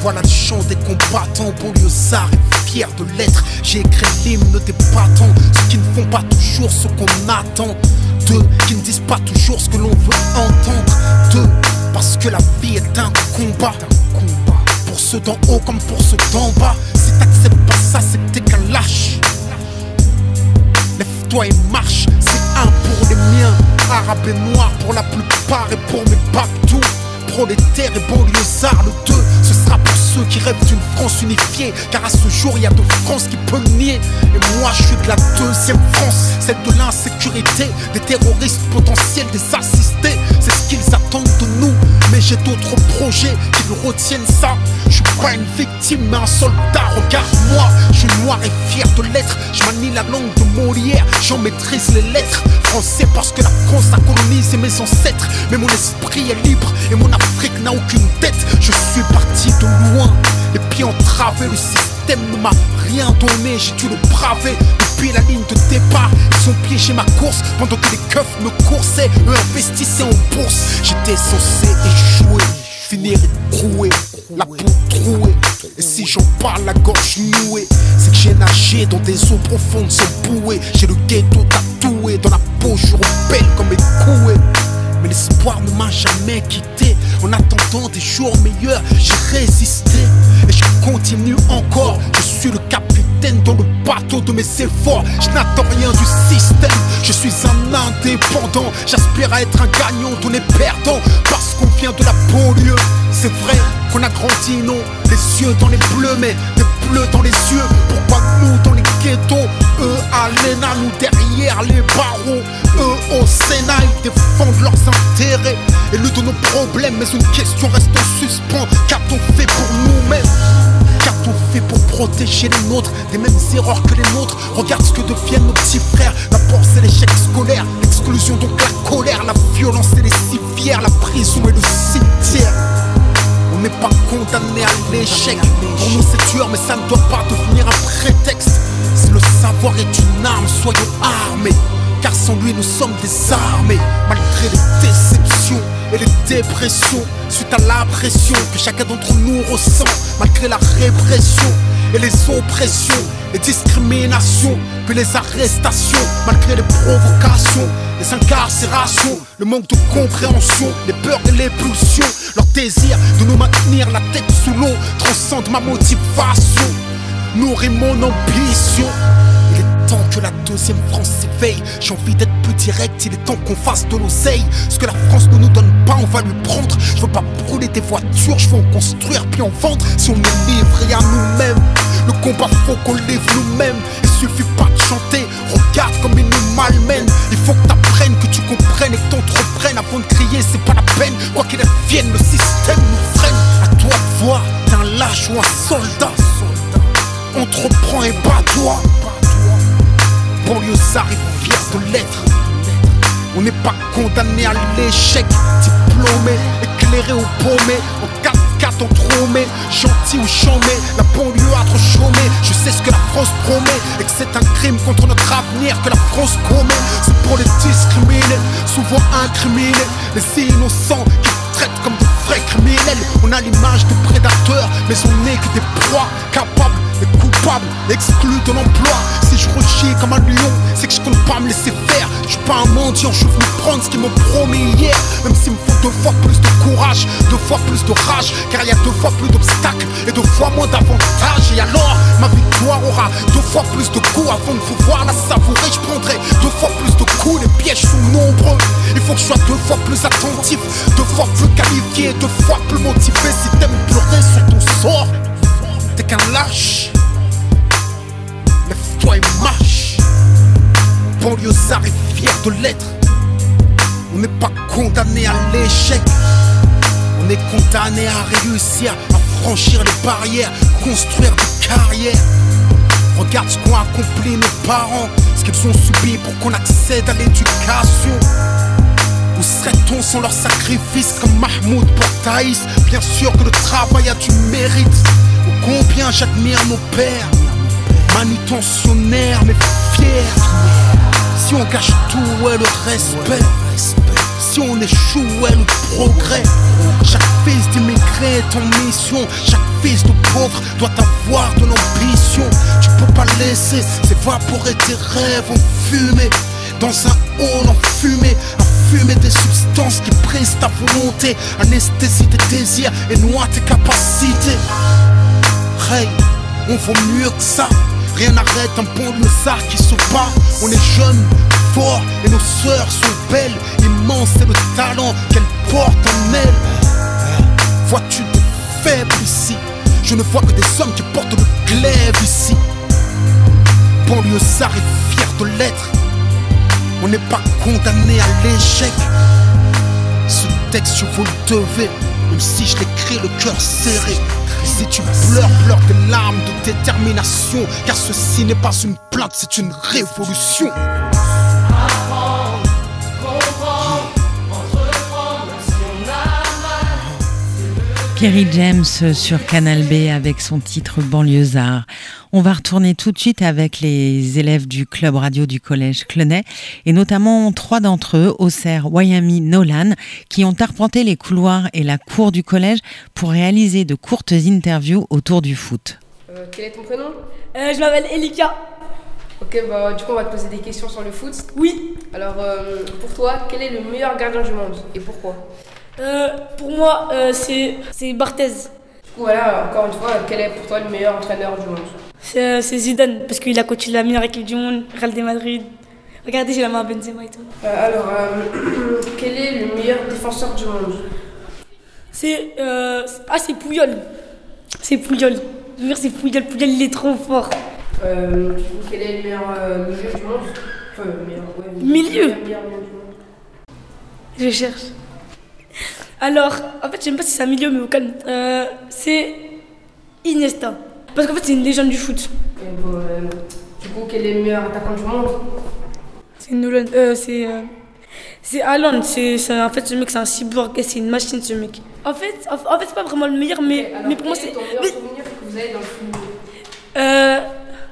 Voilà le chant des combattants, banlieusards et fiers de l'être. J'ai écrit l'hymne des battants, ceux qui ne font pas toujours ce qu'on attend d'eux, qui ne disent pas toujours ce que l'on veut entendre d'eux. Parce que la vie est un combat, pour ceux d'en haut comme pour ceux d'en bas. Si t'acceptes pas ça, c'est que t'es qu'un lâche. Lève-toi et marche, c'est un pour les miens, arabes et noirs pour la plupart et pour mes babdous. Prolétaires et banlieusards, le 2, ce sera pour ceux qui rêvent d'une France unifiée. Car à ce jour, il y a de France qui peut le nier. Et moi, je suis de la deuxième France, celle de l'insécurité, des terroristes potentiels, des assistés. C'est ce qu'ils attendent de nous, mais j'ai d'autres projets qui me retiennent ça. Je suis pas une victime, mais un soldat, regarde-moi. Je suis noir et fier de l'être, je manie la langue de Molière, j'en maîtrise les lettres. Français parce que la France a colonisé mes ancêtres, mais mon esprit est libre et mon Afrique n'a aucune dette. Je suis parti de loin, les pieds entravés, le système ne m'a rien donné, j'ai dû le braver. Depuis la ligne de départ, ils ont piégé ma course pendant que les keufs me coursaient, eux investissaient en bourse. J'étais censé échouer, finir écroué, la peau trouée. Et si j'en parle la gorge nouée, c'est que j'ai nagé dans des eaux profondes sans bouée. J'ai le ghetto tatoué dans la peau, je rebelle comme écoué. Mais l'espoir ne m'a jamais quitté. En attendant des jours meilleurs, j'ai résisté. Et je continue encore. Je suis le capitaine dans le bateau de mes efforts. Je n'attends rien du système. Je suis un indépendant. J'aspire à être un gagnant, on est perdant. Parce qu'on vient de la banlieue. C'est vrai qu'on a grandi, non, les yeux dans les bleus, mais des bleus dans les yeux. Pourquoi nous dans les ghettos, eux à l'ENA, nous derrière les barreaux, eux au Sénat, ils défendent leurs intérêts et le de nos problèmes. Mais une question reste en suspens, qu'a-t-on fait pour nous-mêmes? Qu'a-t-on fait pour protéger les nôtres des mêmes erreurs que les nôtres? Regarde ce que deviennent nos petits frères. La force et l'échec scolaire, l'exclusion donc la colère, la violence et les civières, la prison et le cimetière. On n'est pas condamné à l'échec. Pour nous c'est dur mais ça ne doit pas devenir un prétexte. Si le savoir est une arme, soyons armés. Car sans lui nous sommes désarmés. Malgré les déceptions et les dépressions, suite à la pression que chacun d'entre nous ressent. Malgré la répression et les oppressions, les discriminations, puis les arrestations. Malgré les provocations, les incarcérations, le manque de compréhension, les peurs et les pulsions. Leur désir de nous maintenir la tête sous l'eau transcende ma motivation, nourrit mon ambition. Il est temps que la deuxième France s'éveille. J'ai envie d'être plus direct, il est temps qu'on fasse de l'oseille. Ce que la France ne nous donne pas, on va lui prendre. Je veux pas brûler des voitures, je veux en construire puis en vendre. Si on est livré à nous-mêmes, le combat faut qu'on livre nous-mêmes. Il suffit pas de chanter, regarde comme ils nous malmènent. Il faut que t'apprennes, que tu comprennes et que t'entreprennes. Avant de crier, c'est pas la peine. Quoi qu'il advienne, le système nous freine. À toi de voir, t'es un lâche ou un soldat. Entreprends et bats-toi. Banlieusards et fiers de l'être. On n'est pas condamné à l'échec. Diplômé, éclairé ou paumé, en 4x4 entrômé, gentil ou chômé, la banlieue a trop chômé. Je sais ce que la France promet et que c'est un crime contre notre avenir que la France commet. C'est pour les discriminés, souvent incriminés, les innocents qui traitent comme de vrais criminels. On a l'image de prédateurs, mais on n'est que des proies capables et coupables, exclus de l'emploi. Si je rugis comme un lion, c'est que je compte pas me laisser faire. Je suis pas un mendiant, je suis venu prendre ce qu'ils m'ont promis hier. Même s'il me faut 2 fois plus de courage, 2 fois plus de rage, car il y a 2 fois plus d'obstacles et 2 fois moins d'avantages. Et alors, ma victoire aura 2 fois plus de coups. Avant de pouvoir la savourer, je prendrai 2 fois plus de coups. Les pièges sont nombreux, il faut que je sois 2 fois plus attentif, 2 fois plus qualifié, 2 fois plus motivé. Si t'aimes pleurer sur ton sort, t'es qu'un lâche. Lève-toi et marche. Banlieusards et fiers de l'être. On n'est pas condamné à l'échec. On est condamné à réussir, à franchir les barrières, construire des carrières. Regarde ce qu'ont accompli nos parents, ce qu'ils ont subi pour qu'on accède à l'éducation. Où serait-on sans leur sacrifice comme Mahmoud pour Thaïs? Bien sûr que le travail a du mérite. Oh, combien j'admire nos pères, manutentionnaires mais fiers. Si on gâche tout, ouais, le respect. Si mission, on échoue, ouais, le progrès. Chaque fils d'immigré est en mission. Chaque fils de pauvre doit avoir de l'ambition. Tu peux pas laisser s'évaporer tes rêves en fumée. Dans un hall enfumé, fumer des substances qui brisent ta volonté, anesthésie tes désirs et noie tes capacités. Hey, on vaut mieux que ça. Rien n'arrête un bon lézard qui se bat. On est jeunes, forts et nos sœurs sont belles. Immense est le talent qu'elles portent en elles. Vois-tu des faibles ici? Je ne vois que des hommes qui portent le glaive ici. Banlieusard est fier de l'être. On n'est pas condamné à l'échec. Ce texte je vous le devais, même si je l'écris le cœur serré. Si tu pleures, pleure des larmes de détermination, car ceci n'est pas une plainte, c'est une révolution. Kerry James sur Canal B avec son titre Banlieusard. On va retourner tout de suite avec les élèves du club radio du collège Clenay et notamment 3 d'entre eux, Auxerre, Wayami, Nolan, qui ont arpenté les couloirs et la cour du collège pour réaliser de courtes interviews autour du foot. Quel est ton prénom? Je m'appelle Elika. Ok, bah du coup on va te poser des questions sur le foot. Oui. Alors pour toi, quel est le meilleur gardien du monde et pourquoi? Pour moi, c'est Barthez. Du coup, voilà, encore une fois, quel est pour toi le meilleur entraîneur du monde? C'est Zidane, parce qu'il a coaché la meilleure équipe du monde, Real de Madrid. Regardez, j'ai la main à Benzema et tout. Quel est le meilleur défenseur du monde? C'est Puyol. C'est Puyol. Je veux dire, c'est Puyol. Puyol, il est trop fort. Du coup, quel est le meilleur milieu du monde? Enfin, milieu du monde. Je cherche. Alors, en fait, j'aime pas si c'est un milieu, mais au calme. C'est Iniesta. Parce qu'en fait, c'est une légende du foot. Du coup, quel est le meilleur attaquant du monde? C'est Nolan. C'est Haaland. En fait, ce mec, c'est un cyborg et c'est une machine, ce mec. En fait, c'est pas vraiment le meilleur, mais, alors, pour moi, c'est. Quel est ton meilleur souvenir que vous avez dans le football?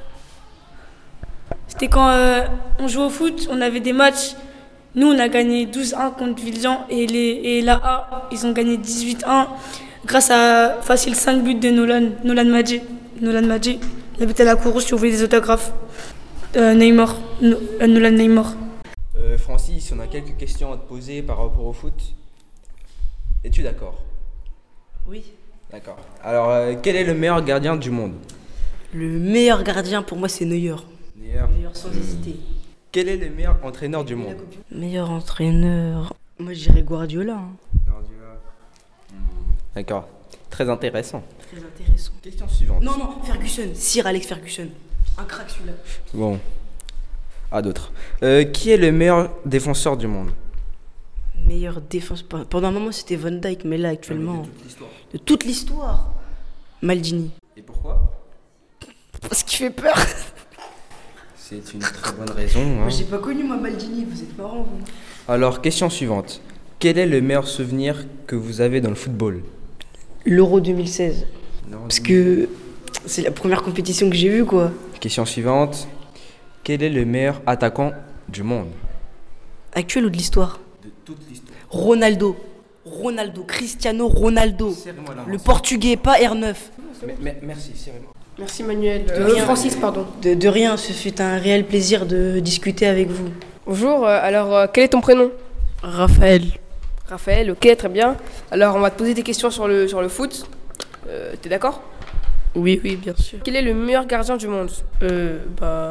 C'était quand on jouait au foot, on avait des matchs. Nous, on a gagné 12-1 contre Villian et la A, ils ont gagné 18-1 grâce à facile 5 buts de Nolan Madji. Il habitait à la Cour Rouge, si vous voulez des autographes. Nolan Neymar. Francis, on a quelques questions à te poser par rapport au foot. Es-tu d'accord? Oui. D'accord. Alors, quel est le meilleur gardien du monde? Le meilleur gardien pour moi, c'est Neuer. Neuer sans hésiter. Quel est le meilleur entraîneur du monde? Meilleur entraîneur. Moi, je dirais Guardiola. Guardiola. D'accord. Très intéressant. Très intéressant. Question suivante. Non, Ferguson. Sir Alex Ferguson. Un crack celui-là. Bon. À d'autres. Qui est le meilleur défenseur du monde? Meilleur défenseur. Pendant un moment, c'était Van Dijk, mais là, actuellement. De toute l'histoire. Maldini. Et pourquoi? Parce qu'il fait peur. C'est une très bonne raison. Moi, j'ai pas connu moi Maldini, vous êtes marrant vous. Alors, question suivante. Quel est le meilleur souvenir que vous avez dans le football? L'Euro 2016. Parce que c'est la première compétition que j'ai vue, quoi. Question suivante. Quel est le meilleur attaquant du monde? Actuel ou de l'histoire? De toute l'histoire. Ronaldo, Cristiano Ronaldo. Le portugais, pas R9. Merci, serrez-moi. Merci Manuel. Francis, pardon. De rien, ce fut un réel plaisir de discuter avec vous. Bonjour, alors quel est ton prénom? Raphaël. Raphaël, ok, très bien. Alors on va te poser des questions sur le foot. T'es d'accord? Oui, bien sûr. Quel est le meilleur gardien du monde? Je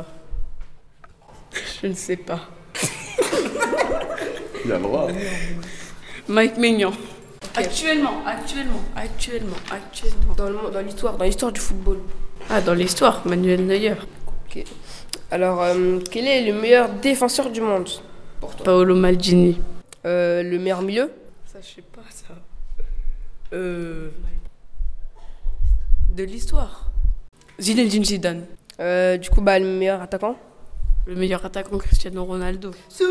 ne sais pas. Il a le droit. Mike Maignan. Okay. Actuellement. Dans l'histoire du football. Ah, dans l'histoire, Manuel Neuer. Ok. Alors, quel est le meilleur défenseur du monde pour toi? Paolo Maldini. Le meilleur milieu? Ça, je sais pas, ça. De l'histoire. Zinedine Zidane. Du coup, le meilleur attaquant? Le meilleur attaquant, Cristiano Ronaldo.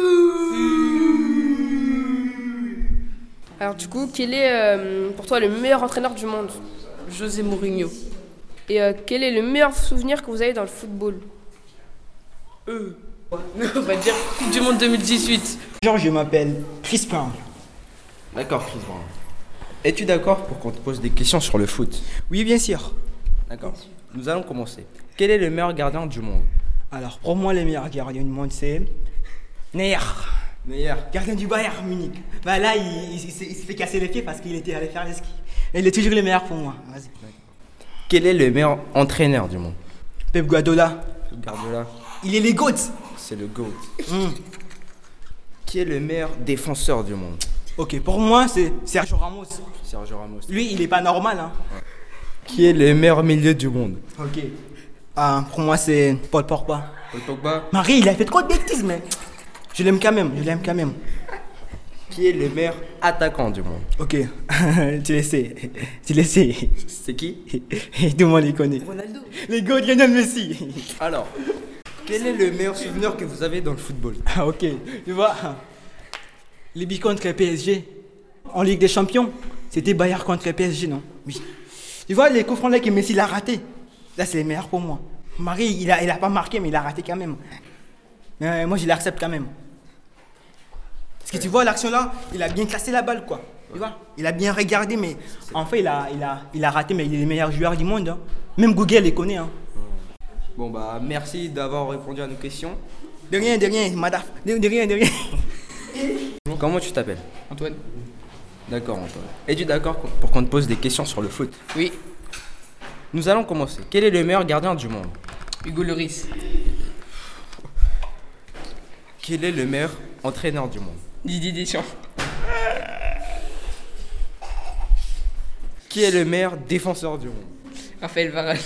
Alors du coup, quel est pour toi le meilleur entraîneur du monde? José Mourinho. Et quel est le meilleur souvenir que vous avez dans le football? On va dire Coupe du Monde 2018. Genre, je m'appelle Crispin. D'accord, Chris Brown. Es-tu d'accord pour qu'on te pose des questions sur le foot? Oui, bien sûr. D'accord. Nous allons commencer. Quel est le meilleur gardien du monde? Alors, pour moi, le meilleur gardien du monde, c'est Neuer. Neuer. Gardien du Bayern Munich. Bah là, il s'est fait casser les pieds parce qu'il était allé faire les skis. Et il est toujours le meilleur pour moi. Vas-y. Quel est le meilleur entraîneur du monde? Pep Guardiola. Pep Guardiola. Il est le GOAT. C'est le GOAT. Qui est le meilleur défenseur du monde? Ok, pour moi, c'est Sergio Ramos. Sergio Ramos. Lui, il est pas normal. Hein. Ouais. Qui est le meilleur milieu du monde? Ok. Pour moi, c'est Paul Pogba. Paul Pogba. Marie, il a fait trop de bêtises, mais je l'aime quand même. Qui est le meilleur attaquant du monde? Ok, tu le sais. C'est qui? Tout le monde les connaît. Ronaldo. Les gars, Lionel Messi. Alors, quel est le meilleur souvenir que vous avez dans le football? Ok, tu vois, les buts contre le PSG en Ligue des Champions, c'était Bayern contre le PSG, non? Oui. Tu vois, les coups francs là que Messi l'a raté, là c'est les meilleurs pour moi. Marie, il a pas marqué, mais il a raté quand même. Mais moi, je l'accepte quand même. Parce que tu vois, l'action là, il a bien classé la balle, quoi. Tu vois, il a bien regardé, mais en fait, il a raté, mais il est le meilleur joueur du monde. Hein. Même Google les connaît. Hein. Bon, bah, merci d'avoir répondu à nos questions. De rien, madame. De rien. Comment tu t'appelles? Antoine. D'accord, Antoine. Es-tu d'accord pour qu'on te pose des questions sur le foot? Oui. Nous allons commencer. Quel est le meilleur gardien du monde? Hugo Lloris. Quel est le meilleur entraîneur du monde? Didier Deschamps. Qui est le meilleur défenseur du monde? Raphaël Varane.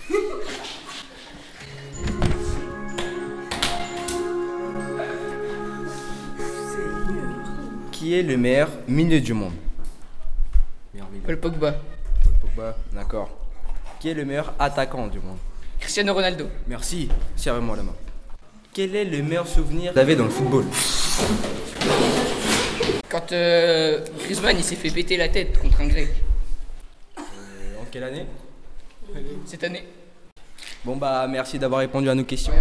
Qui est le meilleur milieu du monde? Paul Pogba. Paul Pogba, d'accord. Qui est le meilleur attaquant du monde? Cristiano Ronaldo. Merci, servez-moi la main. Quel est le meilleur souvenir que vous avez dans le football? Quand Griezmann il s'est fait péter la tête contre un grec. En quelle année? Cette année. Bon bah merci d'avoir répondu à nos questions.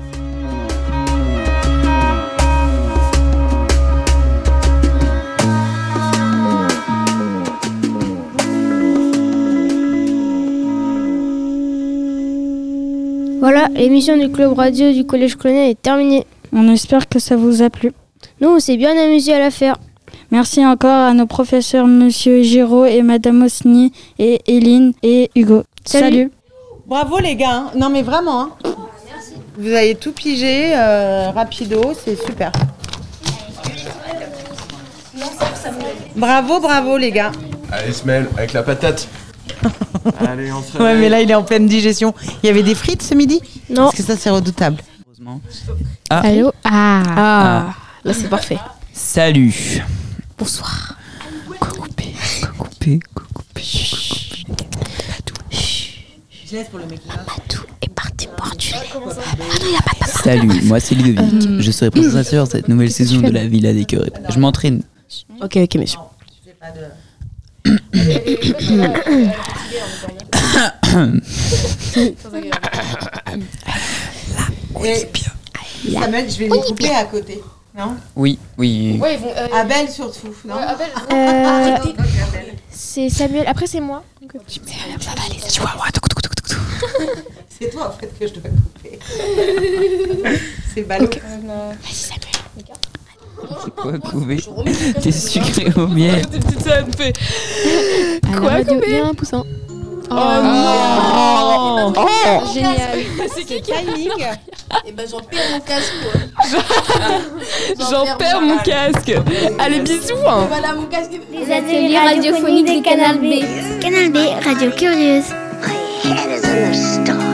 Voilà, l'émission du club radio du collège Clonet est terminée. On espère que ça vous a plu. Nous, on s'est bien amusé à la faire. Merci encore à nos professeurs Monsieur Giraud et Madame Osni et Eline et Hugo. Salut. Bravo les gars. Hein. Non mais vraiment. Hein. Merci. Vous avez tout pigé rapido, c'est super. Bravo les gars. Allez Ismaël, avec la patate. Allez, on se Ouais, mais là il est en pleine digestion. Il y avait des frites ce midi? Non. Parce que ça c'est redoutable. Ah. Allô? Là c'est parfait. Salut. Bonsoir. Coupé. Je laisse pour le mec là. Matou est parti boire du lait. Salut, moi c'est Ludovic. Je serai présentateur de cette nouvelle saison de la Villa des Cœurs. Je m'entraîne. Ok, monsieur. Samuel, je vais les couper à côté. Non? Oui. Ouais, Abel surtout, non? C'est Samuel, après c'est moi. Ça va aller. Tu vois, C'est toi en fait que je dois couper. C'est ballot. Vas-y Samuel. C'est quoi couper? T'es sucré au miel. Ça me fait. Quoi couper? Il y a un poussin. Oh non! Oh, génial. C'est qui timing? Et ben j'en perds mon casque quoi. J'en perds mon casque. Allez bisous. Hein. Voilà mon casque. Les ateliers radiophoniques de Canal B. Canal B, radio curieuse.